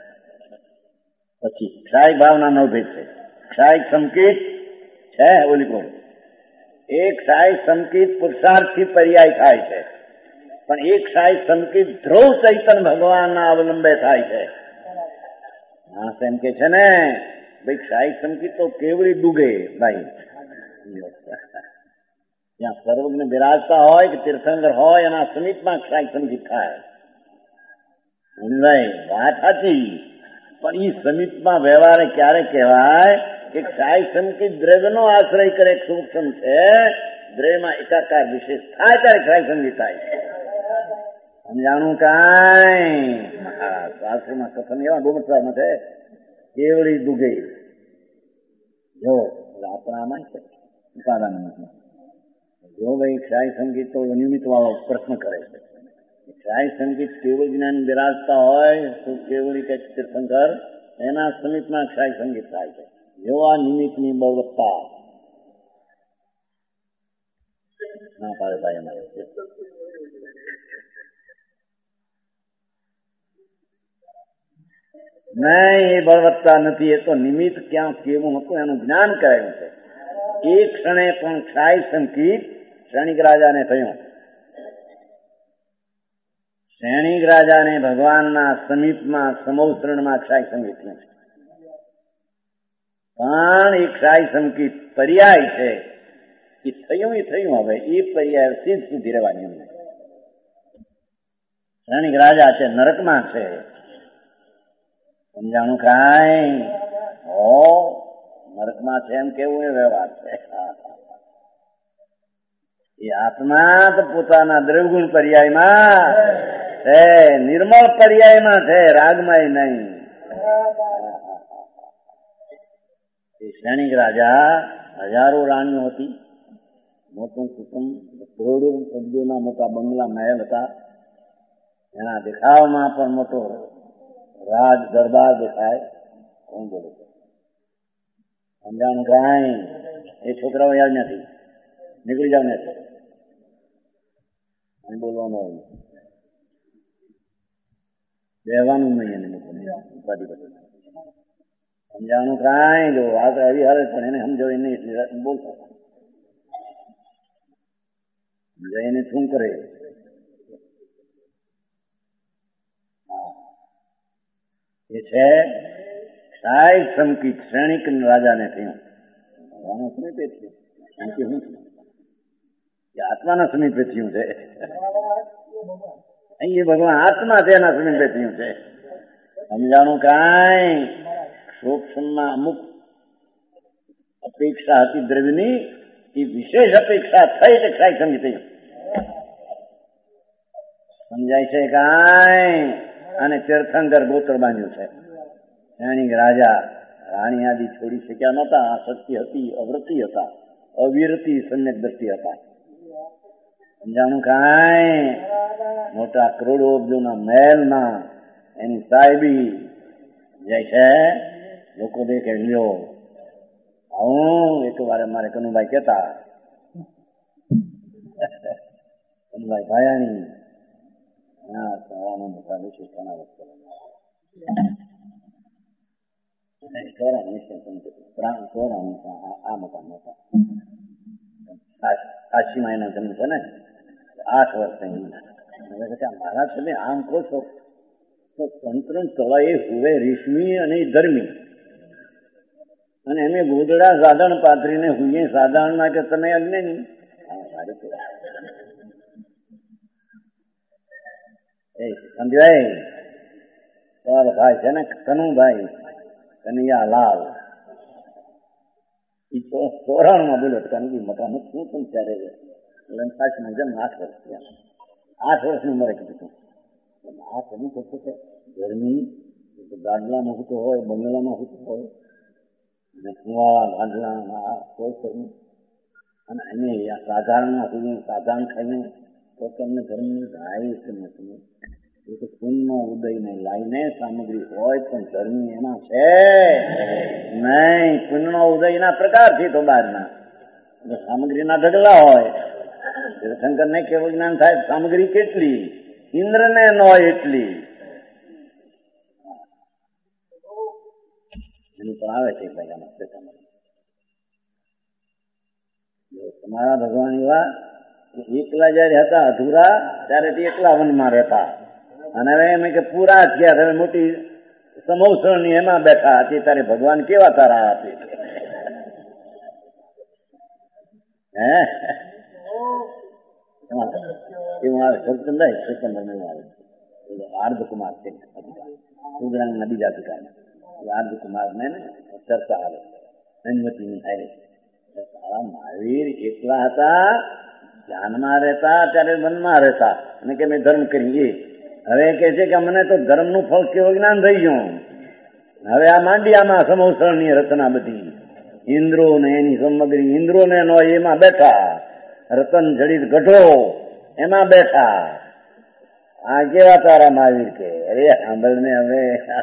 પછી ક્ષાયિક ભાવના નો ભેદ છે ક્ષાયિક સંકિત છે ઓલી કોણ એક ક્ષાયિક સંકિત પુરુષાર્થથી પર્યાય થાય છે પણ એક ક્ષાયિક સંકિત ધ્રુવ ચૈતન્ય ભગવાનના અવલંબે થાય છે હા એમ કે છે ને ભાઈ ક્ષાયિક સંકિત તો કેવડી ડૂબે ભાઈ ત્યાં સર્વજ્ઞ બિરાજતા હોય કે તીર્થંકર હોય એના સમીપમાં ક્ષાયિક સંકિત થાય ભાઈ વાત સાચી પણ એ સમીપમાં વ્યવહારે ક્યારે કહેવાય કે ક્ષાયિક સંકિત દ્રવ્યનો આશ્રય કરે સૂક્ષ્મ છે દ્રવ્યમાં એકાકાર વિશેષ થાય ત્યારે ક્ષાયિક સંકિત થાય સમજાણું કાંઈ શાસ્ત્રમાં કથન એવા ડોમટમાં છે કેવડી દુગે જો આપણામાં છે ઉપાદાન જો ભાઈ ક્ષાય સંગીત તો નિમિત્ત વાળો પ્રશ્ન કરે છે ક્ષાય સંગીત કેવળ જ્ઞાન બિરાજતા હોય તો કેવળી કે તીર્થંકર એના સમીપમાં ક્ષાય સંગીત થાય છે જો આ નિમિત્તની બળવત્તા ના પાડે ભાઈ અમારે નહીં એ બળવત્તા નથી એ તો નિમિત્ત ક્યાં કેવું હતું એનું જ્ઞાન કરાયું છે એ ક્ષણે પણ ક્ષાય સંકિત ક્ષણિક રાજાને થયું ક્ષણિક રાજાને ભગવાનના સમીપમાં સમૌસરણમાં ક્ષાય સંકિત થયું છે પણ એ ક્ષાય સંકિત પર્યાય છે એ થયું હવે એ પર્યાય સિદ્ધ સુધી રહેવાની અમને ક્ષણિક રાજા છે નરકમાં છે સમજાણું કાંઈ નરકમાં છે એમ કેવું એ વ્યવહાર છે એ આત્મા તો પોતાના દ્રવગુણ પર્યાયમાં છે નિર્મળ પર્યાયમાં છે રાગમાં નહીં એ ક્ષણિક રાજા હજારો રાણીઓ હતી મોટું કુટુંબ કરોડો સભ્યોના મોટા બંગલા મહેલ હતા એના દેખાવમાં પણ મોટો રાજ દરબાર દેખાય કોણ બોલે છે સમજાણું કાંઈ એ છોકરાઓ યાદ નથી નીકળી જાવ નથી બોલવાનું હોય બેવાનું નહીં એને ઉપાધિ બધું સમજાણું કાંઈ જો વાત આવી હારે પણ એને સમજાવી નહીં એટલે બોલતા જઈને શું કરે એ છે ક્ષાય સંકિત ક્ષણિક રાજાને થયું ભગવાનના સમીપે થયું સંકિત શું થયું એ આત્માના સમીપે થયું છે અહીં એ ભગવાન આત્મા છે એના સમીપે થયું છે સમજાણું કાંઈ સૂક્ષ્મમાં અમુક અપેક્ષા હતી દ્રવ્યની એ વિશેષ અપેક્ષા થઈ તે ક્ષાય સંકિત થયું સમજાય છે કાંઈ અને તીર્થંકર ગોત્ર બાંધ્યું છે ક્ષણિક રાજા રાણી આદિ છોડી શક્યા નહોતા આસક્તિ હતી અવૃત્તિ હતા અવિરતિ સમ્યક દ્રષ્ટિ હતા સમજાણું કાંઈ મોટા કરોડો અબજોના મહેલમાં એની સાહેબી જાય છે લોકો દેખે લ્યો આવું એક વાર મારે કનુભાઈ કહેતા કનુભાઈ ભાયાણી હા સવારનો મોટા વિશે ઘણા વખત ચોરાણું આ મકાન હતા. 80 નો જન્મ છે ને, 8 વર્ષ મહારાજ તમે આમ કહો છો તો તંત્ર તળાએ હુવે રેશમી અને ધર્મી અને એમે ગોદડા સાધારણ પાથરીને હુઈએ સાધારણ માં કે તમે અજ્ઞાની. સમજાય? તારો ભાઈ છે ને કનુભાઈ કનૈયાલાલ, 94 માં બોલ્યો કનજી મકાન શું પણ ત્યારે જન્મ 8 વર્ષ થયા. 8 વર્ષની ઉંમરે કીધું આ કનું કરતો છે ગરમી ગાંડલામાં હોતો હોય, બંગલામાં હોતો હોય અને કુવા ગાંડલા કોઈ કરવું અને એને સાધારણમાં સુધી સાધારણ ખાઈને તો તમને ધર્મની ગાય કે નથી. એ તો પુણ્યનો ઉદયને લાઈને સામગ્રી હોય પણ ધર્મી એમાં છે નહીં. પુણ્યનો ઉદયના પ્રકારથી તો બહારના સામગ્રીના ઢગલા હોય. તીર્થંકર ને કેવું જ્ઞાન થાય સામગ્રી કેટલી, ઇન્દ્ર ને ન હોય એટલી એનું પણ આવે છે. તમારા ભગવાન એવા એકલા જયારે હતા અધૂરા ત્યારે તે એકલા વનમાં રહેતા અને હવે એમ કે પૂરા થયા હવે મોટી સમોસરણી એમાં બેઠા હતી ત્યારે ભગવાન કેવા તારા હતી. હે એવું આવે સત્સંગ સિકંદર આવે આર્ધકુમાર છે સુદરાંગના બીજા અધિકારી આર્ધકુમાર ને ચર્ચા આવે નંદમતીની થાય. મહાવીર એકલા હતા, ધ્યાનમાં રહેતા ત્યારે વનમાં રહેતા અને કે મેં ધર્મ કરીએ. હવે કે છે કે મને તો ધર્મનું ફળ કેવું જ્ઞાન થઈ ગયું. હવે આ માંડિયામાં સમોસરની રચના બધી ઇન્દ્રો ને એની સામગ્રી ઇન્દ્રો ને નો એમાં બેઠા, રતન જડિત ગઢો એમાં બેઠા. આ કેવા તારા મહાવીર કે અરે સાંભળ ને હવે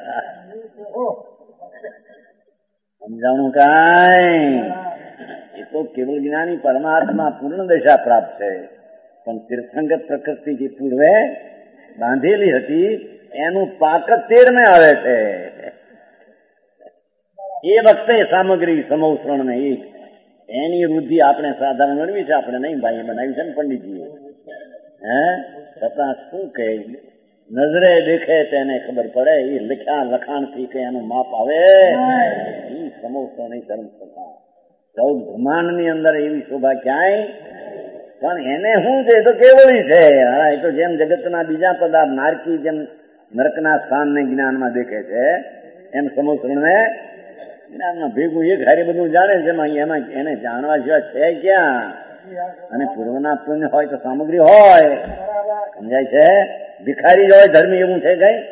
સમજાણું કાંઈ. એ તો કેવળ જ્ઞાની પરમાત્મા પૂર્ણ દશા પ્રાપ્ત છે પણ તીર્થંગત પ્રકૃતિ જે પૂર્વે બાંધેલી હતી એનું પાક 13 આવે છે. એ વખતે સામગ્રી સમૌસરણ ને એની વૃદ્ધિ આપણે સાધારણ મેળવી છે, આપણે નહીં ભાઈ બનાવી છે ને પંડિતજીએ. છતાં શું કહે નજરે દેખે તેને ખબર પડે. એ લખ્યા લખાણ થી કે એનું માપ આવે. એ સમૌસરણ ધર્મ સભા 14 બ્રહ્માંડ ની અંદર એવી શોભા ક્યાંય પણ એને શું છે તો કેવળી છે. એ તો જેમ જગતના બીજા પદાર્થ નારકી જેમ નરકના સ્થાનને જ્ઞાનમાં દેખે છે એમ સમૌસરણ ને જ્ઞાનમાં ભેગું એક હારે બધું જાણે છે. એમાં એને જાણવા જેવા છે ક્યાં? અને પૂર્વના પુણ્ય હોય તો સામગ્રી હોય. સમજાય છે? ભિખારી જ હોય ધર્મી એવું છે કઈ?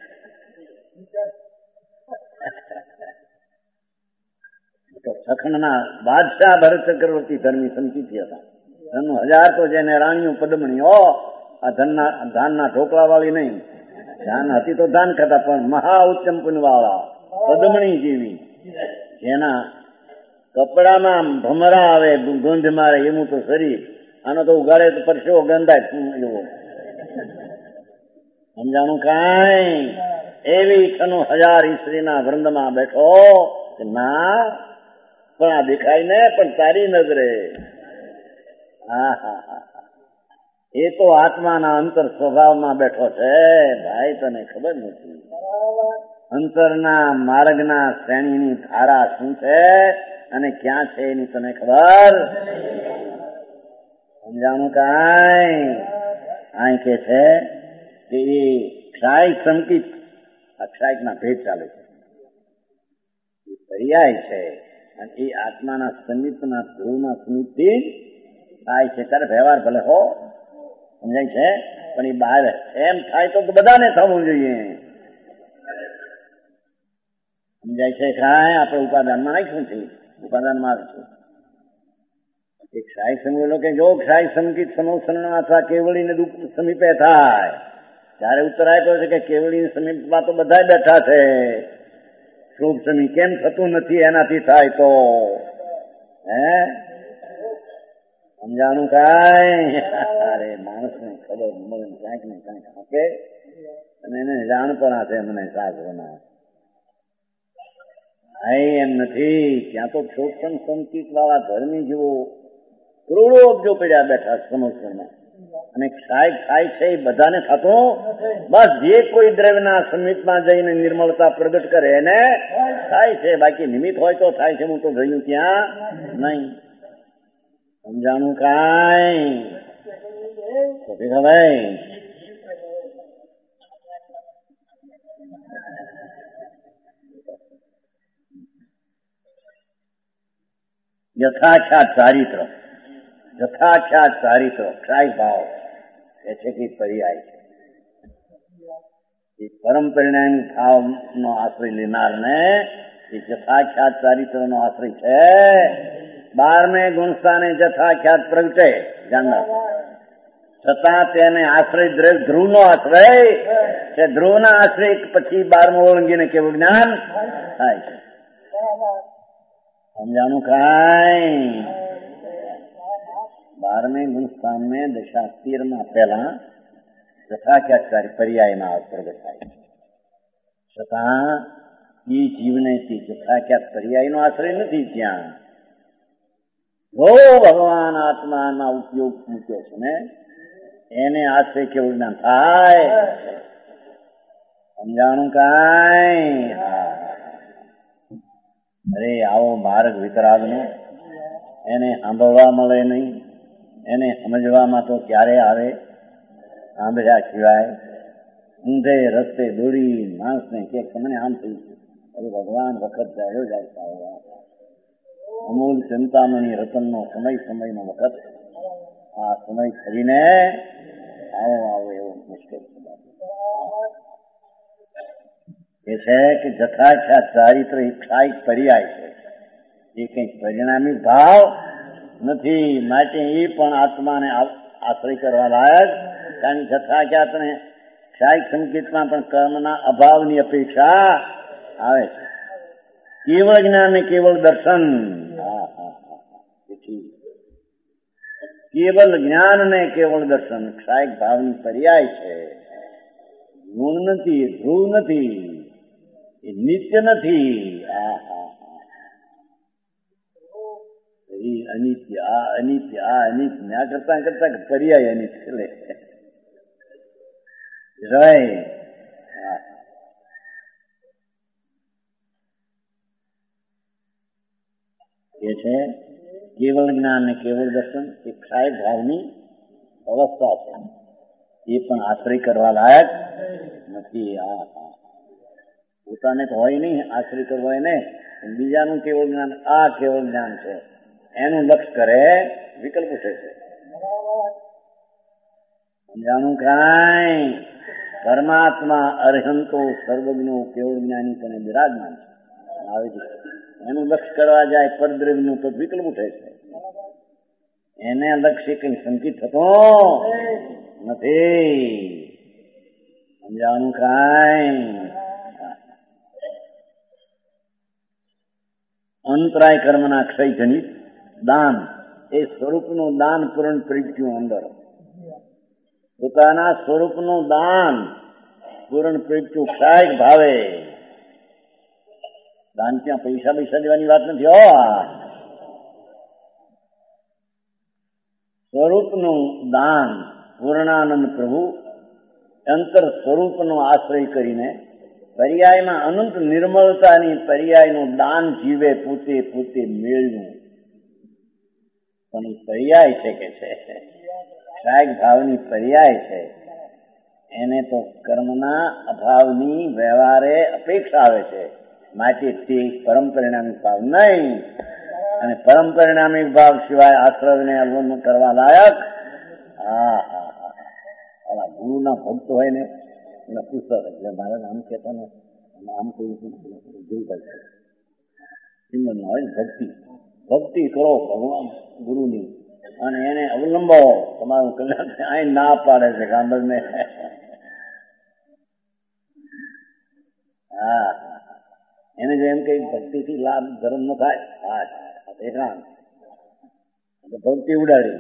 સખંડના બાદશાહ ભરત ચક્રવર્તી ધર્મી સંચિતી હતા. 1000 તો જેને રાણીઓ પદમણીઓ આ ધાનના ઢોકળા વાળી નહીં, ધાન હતી તો ધાન ખાતા પણ મહા ઉત્તમ પુણ્ય વાળા પદમણી જેવી જેના કપડામાં ભમરા આવે ગંધ મારે એવું તો શરીર. આનો તો ઉગાડે તો પરસેવો ગંધાય એવો. સમજાણું કાંઈ? એવી 1000 ઈસ્ત્રીના વૃંદમાં બેઠો ના પણ આ દેખાય ને પણ તારી નજરે. એ તો આત્માના અંતર સ્વભાવમાં બેઠો છે ભાઈ, તને ખબર નથી. અંતરના માર્ગના શ્રેણીની ધારા શું છે અને ક્યાં છે એની તને ખબર. સમજાણું કાંઈ? અહીં કે છે કે એ ક્ષાય સંકિત અક્ષાયકના ભેદ ચાલે છે, એ પર્યાય છે અને એ આત્માના સમિતના ધ્રુવના સમિતથી થાય છે. ત્યારે વ્યવહાર ભલે હો, સમજાય છે, પણ એ બહાર એમ થાય તો બધાને થવું જોઈએ. સમજાય છે? કાંઈ આપણે ઉપાદાનમાં નાખ્યું છે, ઉપાદાનમાં આવીશું. એક ક્ષાય સંવેલો કે જો ક્ષાય સંકિત સમોસરણ અથવા કેવળીને સમીપે થાય ત્યારે ઉત્તર આપ્યો છે કે કેવળીની સમીપમાં તો બધા બેઠા છે. શુભ સમી કેમ થતું નથી એનાથી થાય તો સમજાણું કાંઈ? અરે માણસને ખબર મળે ક્યાંક ને ક્યાંક આપે અને એને જાણ પણ આપે મને સાધના. એમ નથી. ત્યાં તો ક્ષોભન સંકિત વાળા ધર્મી જેવો કરોડો અબજો પડ્યા બેઠા સમોસરમાં, અને ખાય છે એ બધાને થતો. બસ જે કોઈ દ્રવ્યના સમિતમાં જઈને નિર્મળતા પ્રગટ કરે એને થાય છે, બાકી નિમિત્ત હોય તો થાય છે. હું તો ગયું ત્યાં નહીં. સમજાણું કાંઈ ભાઈ? યથાખ્યાત ચારિત્ર, યથાખ્યાત ચારિત્ર ક્ષાય ભાવ એ છે કે પર્યાય છે. એ પરમ પરિણામી ભાવનો આશ્રય લેનારને એ યથાખ્યાત ચારિત્રનો આશ્રય છે. 12મે ગુણસ્થાને યથાખ્યાત પ્રગટે જાણનાર, છતાં તેને આશ્રય ધ્રુવનો આશ્રય છે. ધ્રુવના આશ્રય પછી 12મો ઓળંગીને કેવું જ્ઞાન થાય છે. સમજાણું કાંઈ? 12મે ગુણસ્થાન में દશા 13માં પહેલા યથાખ્યાત પર્યાયમાં પ્રગટ થાય, છતાં એ જીવને યથાખ્યાત પર્યાયનો આશ્રય નથી. ત્યાં જો ભગવાન આત્માના ઉપયોગ મૂક્યો છે ને એને આશ્રય કેવું જ્ઞાન થાય. સમજાણું કાંઈ? અરે આવો માર્ગ વિતરાગનો એને સાંભળવા મળે નહીં, એને સમજવામાં તો ક્યારે આવે? સાંભળ્યા સિવાય ઊંધે રસ્તે દોરી માણસને કે તમને આમ થઈ ગયું. અરે ભગવાન વખત જાય જાય. અમૂલ ચિંતામણી રતનનો સમયનો વખત, આ સમય કરીને આવો એવો મુશ્કેલ એ છે કે જથાખ્યાત ચારિત્ર એ ક્ષાયિક પર્યાય છે. એ કંઈક પરિણામી ભાવ નથી. માટે એ પણ આત્માને આશ્રય કરવા લાયક. કારણ જથાખ્યાતને ક્ષાયિક સંકેતમાં પણ કર્મના અભાવની અપેક્ષા આવે છે. કેવળ જ્ઞાન ને કેવળ દર્શન, કેવલ જ્ઞાન ને કેવળ દર્શન ક્ષાયિક ભાવની પર્યાય છે. ગુણ નથી, ધ્રુવ નથી, એ નિત્ય નથી. અનિત્ય, આ અનિત્ય, આ અનિત્ય ના કરતા કરતા પર્યાય અનિત્ય લે એ છે. કેવળ જ્ઞાન ને કેવળ દર્શન એ ક્ષાય ભાવની અવસ્થા છે. એ પણ આશ્રય કરવા લાયક નથી. પોતાને તો હોય નહીં આશ્રય કરવો એને, બીજાનું કેવળ જ્ઞાન, આ કેવળ જ્ઞાન છે એનું લક્ષ્ય કરે, વિકલ્પ ઉઠે છે. સમજાણું કાંઈ? પરમાત્મા અર્હંતો સર્વજ્ઞો કેવળ જ્ઞાની પણ બિરાજમાન છે. આવે છે એનું લક્ષ્ય કરવા જાય પરદ્રવ્યનું તો વિકલ્પ ઉઠે છે. એને લક્ષ્ય કઈ સંકિત થતો નથી. સમજાણું કાંઈ? અંતરાય કર્મના ક્ષય જનિત દાન એ સ્વરૂપનું દાન પૂરણ પ્રગટ્યું. અંદર પોતાના સ્વરૂપનું દાન પૂરણ પ્રગટ્યું ક્ષાયિક ભાવે. દાન ત્યાં પૈસા દેવાની વાત નથી. સ્વરૂપનું દાન પૂર્ણાનંદ પ્રભુ અંતર સ્વરૂપનો આશ્રય કરીને પર્યાયમાં અનંત નિર્મળતાની પર્યાયનું દાન જીવે પોતે પોતે મેળવું. પણ એ પર્યાય છે કે છે ક્ષાયિક ભાવની પર્યાય છે. એને તો કર્મના અભાવની વ્યવહારે અપેક્ષા આવે છે. માટે તે પરમ પરિણામિક ભાવ નહીં. અને પરમ પરિણામિક ભાવ સિવાય આશ્રયને અવલંબન કરવા લાયક ગુરુના ભક્ત હોય ને એના પુસ્તક એટલે મારે આમ કહેતા ને આમ કોઈ જેવું થાય છે. સિંગલ હોય ને ભક્તિ કરો ભગવાન ગુરુની અને એને અવલંબો, તમારું કલ્યાણ અહીં ના પાડે છે ગાંધરને. એને જો એમ કઈ ભક્તિથી લાભ ધર્મ ન થાય, એકાંત ભક્તિ ઉડાડી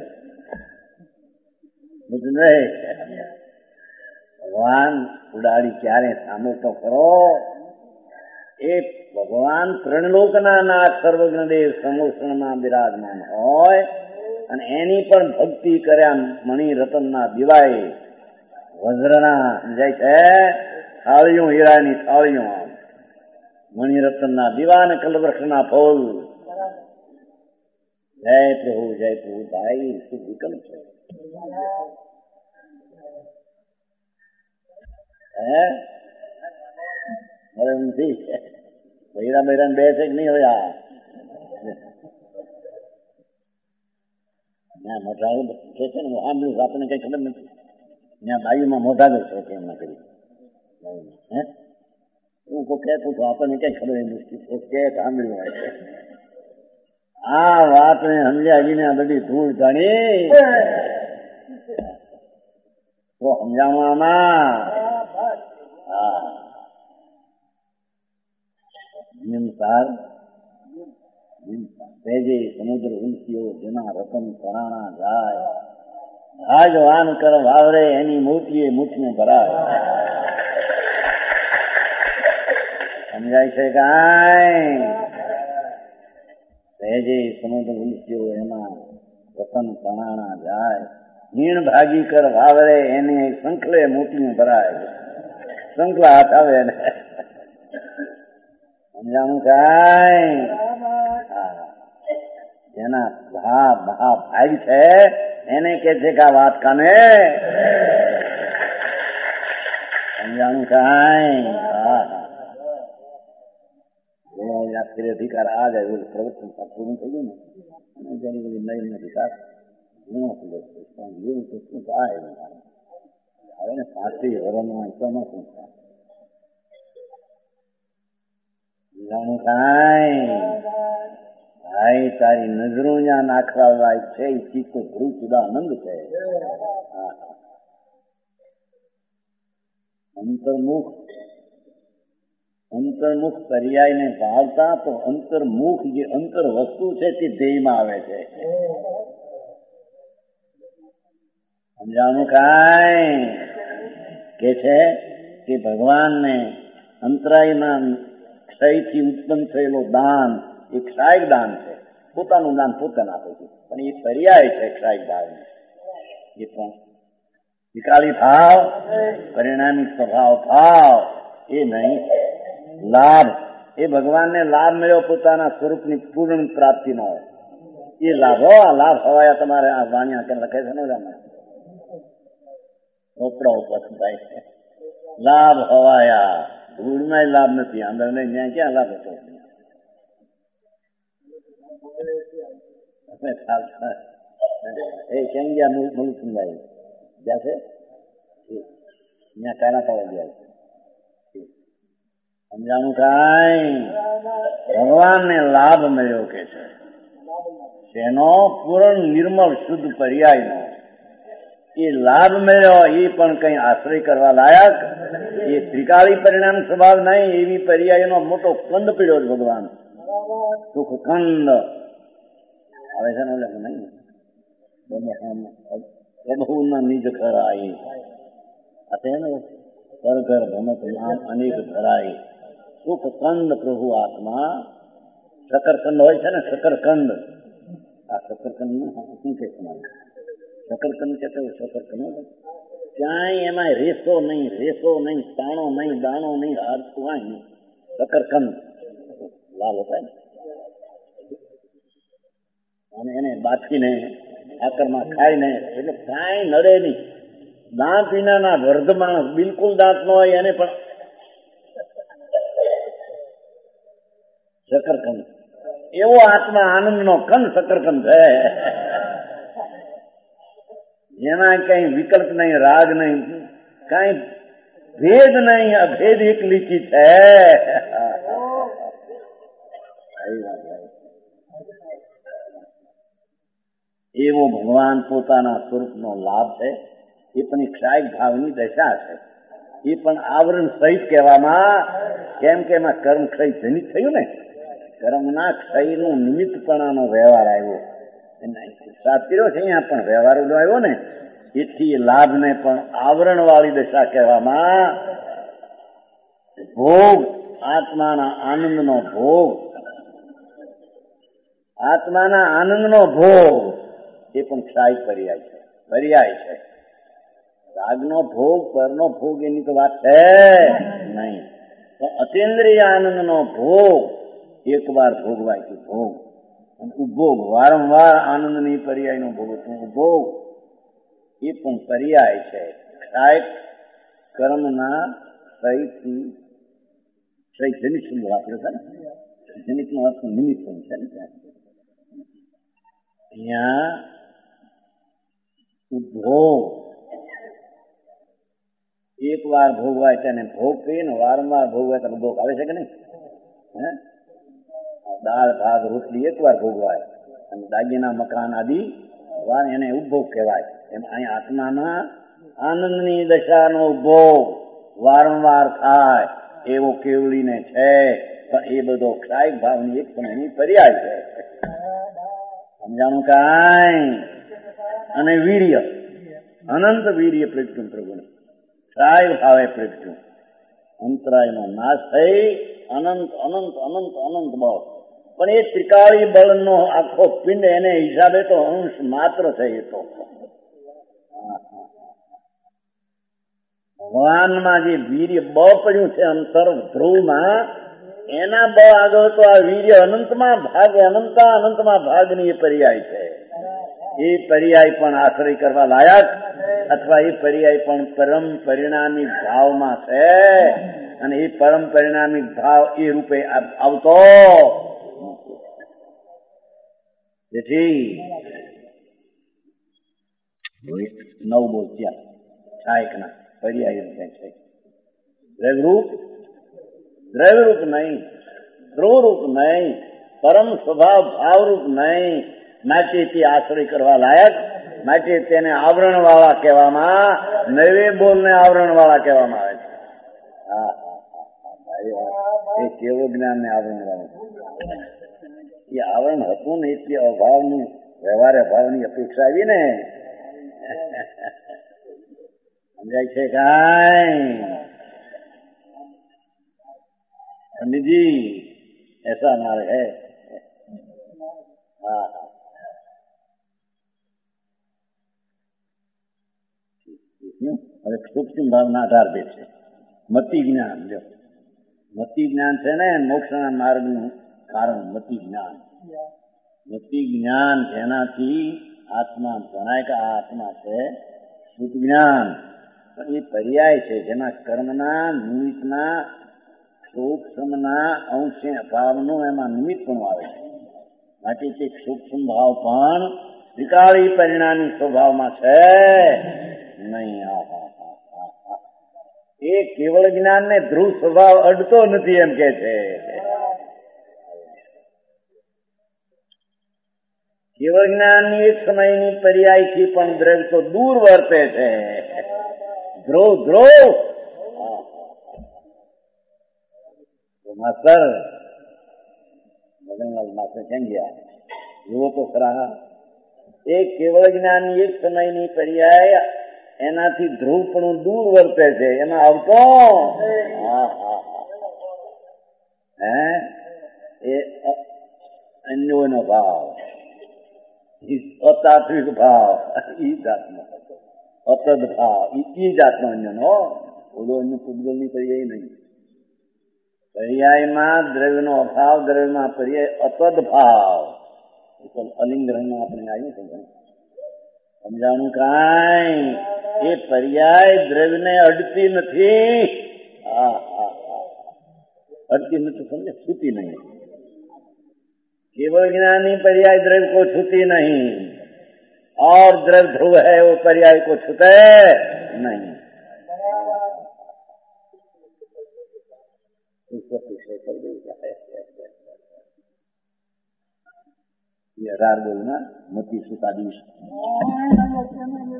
ભગવાન ઉડાડી ક્યારે સામે તો કરો. એ ભગવાન ત્રણલોકના નાથ સર્વજ્ઞદેવ સમોષણમાં બિરાજમાન હોય અને એની પણ ભક્તિ કર્યા મણિરત્નના દીવાએ વજ્રના સમજાય છે થાળીઓ, હીરાની થાળીઓ, આમ મણિરત્નના દીવા અને કલવૃક્ષના ફૂલ. જય પ્રભુ, જય પ્રભુ. ભાઈ શું વિકલ્પ છે? હવે નથી બૈરા બૈરા બે છે કે નહીં? હવે આ મોટા કે છે ને, હું સાંભળ્યું, આપણને કઈ ખબર નથી. ત્યાં બાયુમાં મોઢા જ છે કે એમ ના કરી હું કોઈ કહેતું તો આપણને કઈ ખબર એ દૃષ્ટિ કે સાંભળ્યું હોય છે. આ વાત ને સમજ્યા હજી ને બધી ધૂળ જાણી તો સમજાવવામાં. હા, નિમસાર તેજે સમુદ્ર ઉલસીઓ જેના રતન કરાણા જાય, રાજવાન કર વાવરે એની મોતીએ મુઠને ભરાય. સમજાય છે કાંઈ? તેજે સમુદ્ર ઉલસીઓ એના રતન કરાણા જાય, હીણ ભાગી કર વાવરે એને સંખલે મોતીને ભરાય. સંખલા હાથ આવે ને સમજાણું કાંઈ? જેના ભાગ છે એને કે છે કે આ વાત કાને સમજાણું કાંઈ? અધિકાર આ જાય એવું પ્રવચન પૂરું થઈ ગયું ને, જેની બધી નવીન અધિકાર એવું તો શું થાય હવે ને 5 વર્ષમાં ઈશ્વરમાં શું થાય સમજાણું કાંઈ? ભાઈ તારી નજરો જ્યાં નાખવા લાયક છે એ ચિત્ત ધ્રુવ ચિદાનંદ છે. અંતર્મુખ પર્યાયને ભાવતા તો અંતર્મુખ જે અંતર વસ્તુ છે તે ધ્યેયમાં આવે છે. સમજાણું કાંઈ? કે છે કે ભગવાનને અંતરાયના ક્ષયથી ઉત્પન્ન થયેલો દાન એ ક્ષાયક દાન છે. પોતાનું દાન પોતાને આપે છે, પણ એ પર્યાય છે ક્ષાયક દાન. એ પણ વિકાળી ભાવ, પરિણામી સ્વભાવ ભાવ એ નહીં. લાભ એ ભગવાનને લાભ મળ્યો પોતાના સ્વરૂપની પૂર્ણ પ્રાપ્તિનો એ લાભો. આ લાભ હવાયા તમારે આ વાણિયા કે લખે છે ને ચોપડા ઉપર થાય છે. લાભ હવાયા, ધૂળમાં લાભ નથી, અંદર નહીં, ત્યાં ક્યાં લાભ હતો? એ ક્યાં ગયા? મુલક સમજાય ગયા છે ત્યાં કાના પાવા ગયા છે. સમજાણું કાંઈ? ભગવાનને લાભ મળ્યો કે છે તેનો પૂર્ણ નિર્મળ શુદ્ધ પર્યાયનો એ લાભ મળ્યો. એ પણ કઈ આશ્રય કરવા લાયક એ ત્રિકાળી પરિણામ સ્વભાવ નહીં, એવી પર્યાયનો મોટો કંદ પીડ્યો ભગવાન સુખ કંદ આવે છે ને નહીં. પ્રભુના નિજ ખરાય કર કર ભમત નામ અનેક ધરાય. સુખ કંદ પ્રભુ આત્મા. શકરકંદ હોય છે ને, શકરકંદ. આ શકરકંદ શું કે શકરકંદ કેતો શકરકંદ ક્યાંય એમાં રેસો નહીં, તાણો નહીં, દાણો નહીં, હારતું નહીં. શકરકંદ લાલ હતા અને એને બાફીને આકરમાં ખાઈને એટલે કાંઈ નડે નહીં. દાંત વિનાના વર્ધ માણસ, બિલકુલ દાંત ન હોય એને પણ શકરકંદ. એવો આત્મા આનંદનો કંદ શકરકંદ છે જેમાં કઈ વિકલ્પ નહીં, રાગ નહીં, કઈ ભેદ નહીં, અભેદ એક લીચી છે. એવો ભગવાન પોતાના સ્વરૂપનો લાભ છે. એ પણ ક્ષાયક ભાવની દશા છે. એ પણ આવરણ સહિત કહેવામાં, કેમ કે એમાં કર્મ ક્ષય જનિત થયું ને, કર્મના ક્ષયનું નિમિત્તપણાનો વ્યવહાર આવ્યો. સાચર્યો છે અહીંયા પણ વ્યવહાર આવ્યો ને, એથી લાભને પણ આવરણ વાળી દશા કહેવામાં. ભોગ આત્માના આનંદનો ભોગ, આત્માના આનંદનો ભોગ એ પણ ક્ષાય પર્યાય છે. રાગનો ભોગ, પરનો ભોગ એની તો વાત છે નહીં. અતિન્દ્રિય આનંદનો ભોગ એકવાર ભોગવાય છે ભોગ, અને ઉપભોગ વારંવાર આનંદની પર્યાયનો ભોગ ઉપભોગ એ પણ પર્યાય છે. ક્ષાય કર્મના ક્ષયથી ક્ષયજનિક શબ્દ વાપર્યો છે ને, જનિકનો અર્થ નિમિત્ત છે ને. અહીંયા ઉપભોગ એક વાર ભોગવાય તેને ભોગ કહીએ ને, વારંવાર ભોગવાય તો ભોગ આવે છે કે નહીં? હે, દાળ ભાત રોટલી એક વાર ભોગવાય, અને દાગીના મકાન આદિ વાર એને ઉપભોગ કહેવાય. એમ અહીંયા આત્માના આનંદની દશાનો ઉપભોગ વારંવાર થાય એવો કેવડીને છે, પણ એ બધો ક્ષાય ભાવની એક સમયની પર્યાય છે. સમજાણું કાંઈ? અને વીર્ય, અનંત વીર્ય પ્રગટ્યું પ્રભુને, ક્ષાય ભાવે પ્રગટ્યું, અંતરાયનો નાશ થઈ અનંત અનંત અનંત અનંત બળ. પણ એ ત્રિકાળી બળનો આખો પિંડ એને હિસાબે તો અંશ માત્ર છે. એ તો ભગવાનમાં જે વીર્ય બળ પડ્યું છે અંતર ધ્રુવમાં, એના બળ આગળ તો આ વીર્ય અનંતમાં ભાગે, અનંતમાં ભાગની એ પર્યાય છે. એ પર્યાય પણ આશ્રય કરવા લાયક, અથવા એ પર્યાય પણ પરમ પરિણામી ભાવમાં છે, અને એ પરમ પરિણામી ભાવ એ રૂપે આવતો. તેથી 9 બોલ ત્યાં ક્ષાયકના પર્યાય રૂપે છે. દ્રવ્યરૂપ નહીં, ધ્રુવરૂપ નહીં, પરમ સ્વભાવ ભાવરૂપ નહીં, માટે તે આશ્રય કરવા લાયક, માટે તેને આવરણ વાળા કહેવામાં, 9 બોલને આવરણ વાળા કહેવામાં આવે છે. એ કેવું જ્ઞાન ને આવરણ વાળું, એ આવરણ હતું ને એટલે અભાવનું વ્યવહાર અભાવની અપેક્ષા આવી ને. સમજાય છે કાંઈ? पंडित ऐसा हमारे है. हाँ હવે સૂક્ષ્મ ભાવના 18 છે. મતિ જ્ઞાન, જો મતિ જ્ઞાન છે ને મોક્ષના માર્ગનું કારણ. મતિ જ્ઞાન જેનાથી આત્મા જણાય કે આ આત્મા છે, શુદ્ધ જ્ઞાન. પણ એ પર્યાય છે જેના કર્મના નિમિત્તના સૂક્ષ્મના અંશે ભાવનું એમાં નિમિત્ત પણ આવે છે. બાકી તે સૂક્ષ્મ ભાવ પણ વિકાળી પરિણામી સ્વભાવમાં છે નહીં. એ કેવળ જ્ઞાન ને ધ્રુવ સ્વભાવ અડતો નથી એમ કે છે. કેવળ જ્ઞાનની એક સમયની પર્યાયથી પણ દ્રવ્ય તો દૂર વર્તે છે. ધ્રુવ માસ્ટર મગનલાલ માસ્ટર કેમ ગયા એવો તો ખરા. એ કેવળ જ્ઞાનની એક સમયની પર્યાય એનાથી ધ્રુવ પણ દૂર વર્તે છે. એમાં આવતો એ અન્યોનો ભાવ, અતાત્વિક ભાવ, ઈ જાતનો અતદ ભાવ, ઈ જાતનો અન્યનો. ઓલો અન્ય પૂતગલની પર્યાય નહીં. પર્યાયમાં દ્રવ્યનો અભાવ, દ્રવ્યમાં પર્યાય અતદ ભાવ. અલિંગમાં આપણે આવ્યું છે, સમજાણું કાંઈ? એ પર્યાય દ્રવ્યને અડતી નથી. અડતી નથી, સમજે, છૂતી નહીં. केवल ज्ञानी पर्याय द्रव्य को छूती नहीं, और द्रव्य ध्रुव है वो पर्याय को छूते नहीं. उसको पीछे कर देगा. ये 18 बोलना मती सुतादीश.